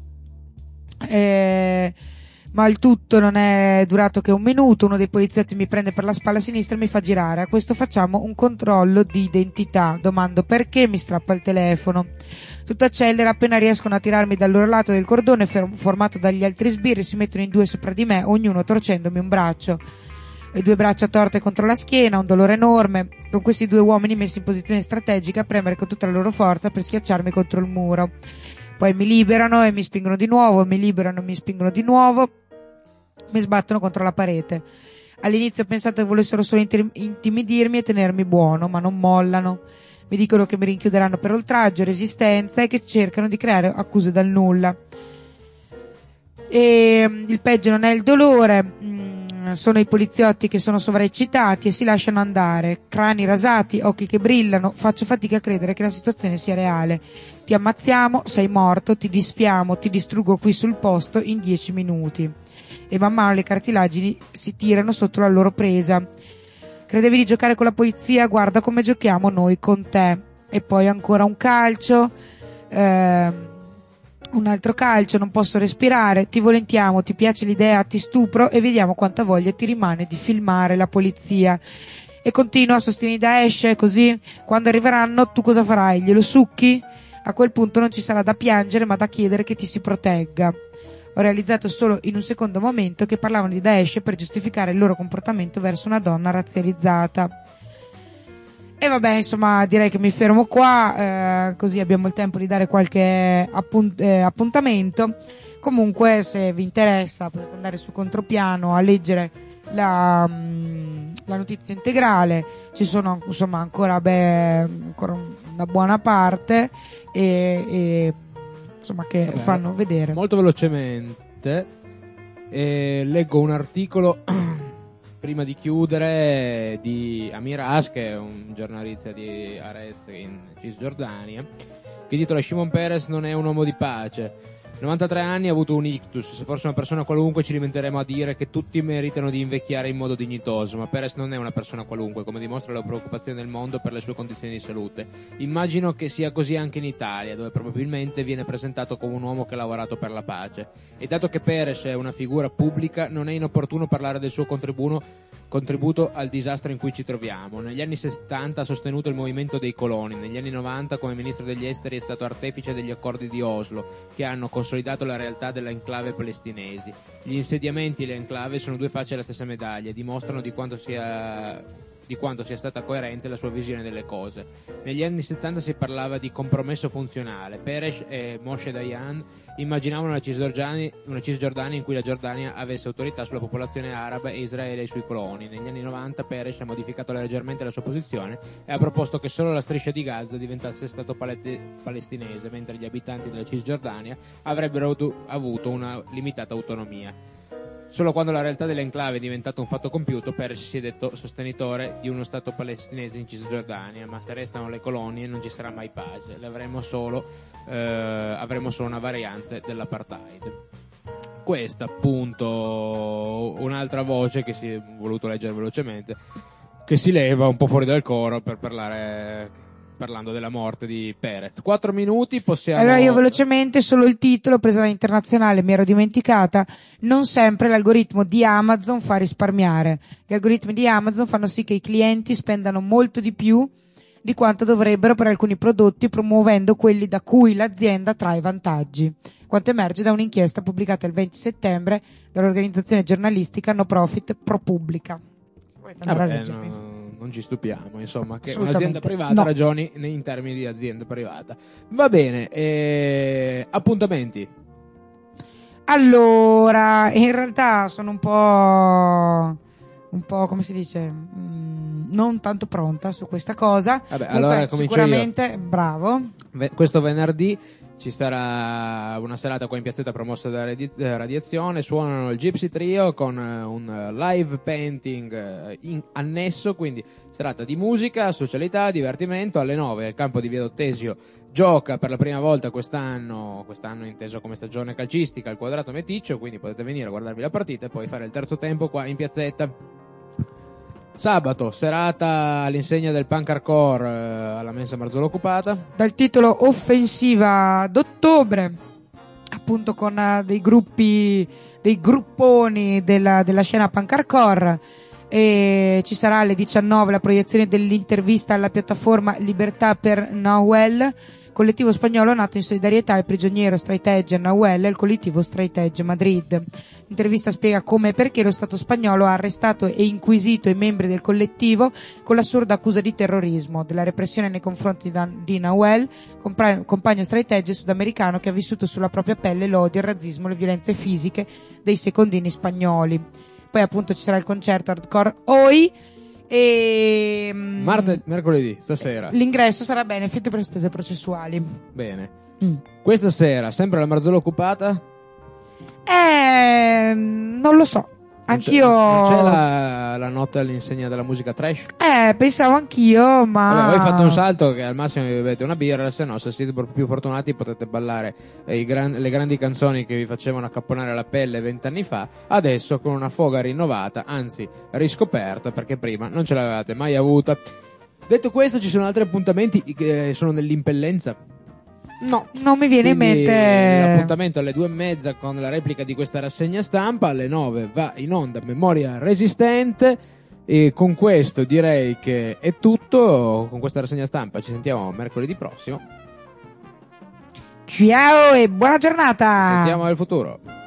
Speaker 3: Eh, ma il tutto non è durato che un minuto. Uno dei poliziotti mi prende per la spalla sinistra e mi fa girare. A questo facciamo un controllo di identità. Domando perché, mi strappa il telefono. Tutto accelera, appena riescono a tirarmi dal loro lato del cordone formato dagli altri sbirri, si mettono in due sopra di me, ognuno torcendomi un braccio. Le due braccia torte contro la schiena, un dolore enorme. Con questi due uomini messi in posizione strategica a premere con tutta la loro forza per schiacciarmi contro il muro. Poi mi liberano e mi spingono di nuovo, mi liberano e mi spingono di nuovo, mi sbattono contro la parete. All'inizio ho pensato che volessero solo intimidirmi e tenermi buono, ma non mollano. Mi dicono che mi rinchiuderanno per oltraggio, resistenza e che cercano di creare accuse dal nulla. E il peggio non è il dolore, Mm, sono i poliziotti che sono sovraeccitati e si lasciano andare, crani rasati, occhi che brillano. Faccio fatica a credere che la situazione sia reale. Ti ammazziamo, sei morto, ti disfiamo, ti distruggo qui sul posto in dieci minuti. E man mano le cartilagini si tirano sotto la loro presa. Credevi di giocare con la polizia? Guarda come giochiamo noi con te. E poi ancora un calcio, eh, un altro calcio, non posso respirare, ti volentiamo, ti piace l'idea, ti stupro e vediamo quanta voglia ti rimane di filmare la polizia. E continua a sostenere Daesh, così quando arriveranno tu cosa farai? Glielo succhi? A quel punto non ci sarà da piangere ma da chiedere che ti si protegga. Ho realizzato solo in un secondo momento che parlavano di Daesh per giustificare il loro comportamento verso una donna razzializzata. E vabbè, insomma, direi che mi fermo qua, eh, così abbiamo il tempo di dare qualche appunt- eh, appuntamento. Comunque, se vi interessa, potete andare su Contropiano a leggere la, mh, la notizia integrale. Ci sono, insomma, ancora, beh, ancora una buona parte e... e insomma che
Speaker 2: Vabbè,
Speaker 3: fanno vedere
Speaker 2: molto velocemente. Eh, leggo un articolo prima di chiudere di Amir As, che è un giornalista di Arez in Cisgiordania, che titola Shimon Peres non è un uomo di pace. novantatré anni, ha avuto un ictus. Se fosse una persona qualunque ci limiteremo a dire che tutti meritano di invecchiare in modo dignitoso, ma Peres non è una persona qualunque, come dimostra la preoccupazione del mondo per le sue condizioni di salute. Immagino che sia così anche in Italia, dove probabilmente viene presentato come un uomo che ha lavorato per la pace. E dato che Peres è una figura pubblica, non è inopportuno parlare del suo contributo contributo al disastro in cui ci troviamo. Negli anni sessanta ha sostenuto il movimento dei coloni, negli anni novanta come ministro degli esteri è stato artefice degli accordi di Oslo, che hanno consolidato la realtà dell'enclave palestinesi. Gli insediamenti e le enclave sono due facce della stessa medaglia e dimostrano di quanto sia di quanto sia stata coerente la sua visione delle cose. Negli anni settanta si parlava di compromesso funzionale. Peres e Moshe Dayan immaginavano una Cisgiordania, una Cisgiordania in cui la Giordania avesse autorità sulla popolazione araba e Israele sui coloni. Negli anni novanta Peres ha modificato leggermente la sua posizione e ha proposto che solo la striscia di Gaza diventasse stato palete- palestinese, mentre gli abitanti della Cisgiordania avrebbero avuto una limitata autonomia. Solo quando la realtà dell'enclave è diventata un fatto compiuto, Peres si è detto sostenitore di uno stato palestinese in Cisgiordania, ma se restano le colonie non ci sarà mai pace, le avremo solo, eh, avremo solo una variante dell'apartheid. Questa appunto un'altra voce che si è voluto leggere velocemente, che si leva un po' fuori dal coro per parlare... parlando della morte di Peres. Quattro minuti possiamo...
Speaker 3: Allora io velocemente, solo il titolo, presa da Internazionale, mi ero dimenticata. Non sempre l'algoritmo di Amazon fa risparmiare. Gli algoritmi di Amazon fanno sì che i clienti spendano molto di più di quanto dovrebbero per alcuni prodotti, promuovendo quelli da cui l'azienda trae vantaggi. Quanto emerge da un'inchiesta pubblicata il venti settembre dall'organizzazione giornalistica no profit ProPublica. Volete andare
Speaker 2: Vabbè,
Speaker 3: a leggermi?
Speaker 2: no, non ci stupiamo, insomma, che
Speaker 3: Assolutamente.
Speaker 2: un'azienda privata
Speaker 3: No.
Speaker 2: ragioni in termini di azienda privata. Va bene, eh, appuntamenti.
Speaker 3: Allora, in realtà sono un po', un po' come si dice, mm, non tanto pronta su questa cosa.
Speaker 2: Vabbè,
Speaker 3: Comunque,
Speaker 2: allora comincio
Speaker 3: sicuramente, bravo.
Speaker 2: Ve- questo venerdì ci sarà una serata qua in piazzetta promossa da Radi- eh, Radiazione. Suonano il Gypsy Trio con eh, un eh, live painting eh, in annesso, quindi serata di musica, socialità, divertimento. Alle nove al campo di Via Dottesio gioca per la prima volta quest'anno, quest'anno inteso come stagione calcistica, il Quadrato Meticcio, quindi potete venire a guardarvi la partita e poi fare il terzo tempo qua in piazzetta. Sabato, serata all'insegna del punk hardcore eh, alla mensa Marzolo occupata.
Speaker 3: Dal titolo Offensiva d'ottobre, appunto con eh, dei gruppi, dei grupponi della, della scena punk hardcore. E ci sarà alle diciannove la proiezione dell'intervista alla piattaforma Libertà per Nahuel, collettivo spagnolo nato in solidarietà al prigioniero straight edge Nahuel e al collettivo Straight Edge Madrid. L'intervista spiega come e perché lo Stato spagnolo ha arrestato e inquisito i membri del collettivo con l'assurda accusa di terrorismo, della repressione nei confronti da, di Nahuel, compra- compagno straight edge sudamericano che ha vissuto sulla propria pelle l'odio, il razzismo, le violenze fisiche dei secondini spagnoli. Poi appunto ci sarà il concerto hardcore Oi e
Speaker 2: Martedì, mercoledì, stasera.
Speaker 3: l'ingresso sarà benefit per spese processuali.
Speaker 2: Bene.
Speaker 3: Mm.
Speaker 2: Questa sera, sempre alla Marzolo occupata?
Speaker 3: Eh, non lo so. Anch'io.
Speaker 2: Non c'è la, la notte all'insegna della musica trash?
Speaker 3: Eh, pensavo anch'io, ma.
Speaker 2: Vabbè, voi fate un salto che al massimo vi bevete una birra, se no, se siete più fortunati potete ballare eh, i gran, le grandi canzoni che vi facevano accapponare la pelle vent'anni fa, adesso con una foga rinnovata, anzi riscoperta, perché prima non ce l'avevate mai avuta. Detto questo, ci sono altri appuntamenti che sono nell'impellenza? No,
Speaker 3: non mi viene
Speaker 2: Quindi,
Speaker 3: in mente.
Speaker 2: L'appuntamento alle due e mezza con la replica di questa rassegna stampa, alle nove va in onda Memoria Resistente, e con questo direi che è tutto. Con questa rassegna stampa ci sentiamo mercoledì prossimo.
Speaker 3: Ciao e buona giornata.
Speaker 2: Ci sentiamo nel futuro.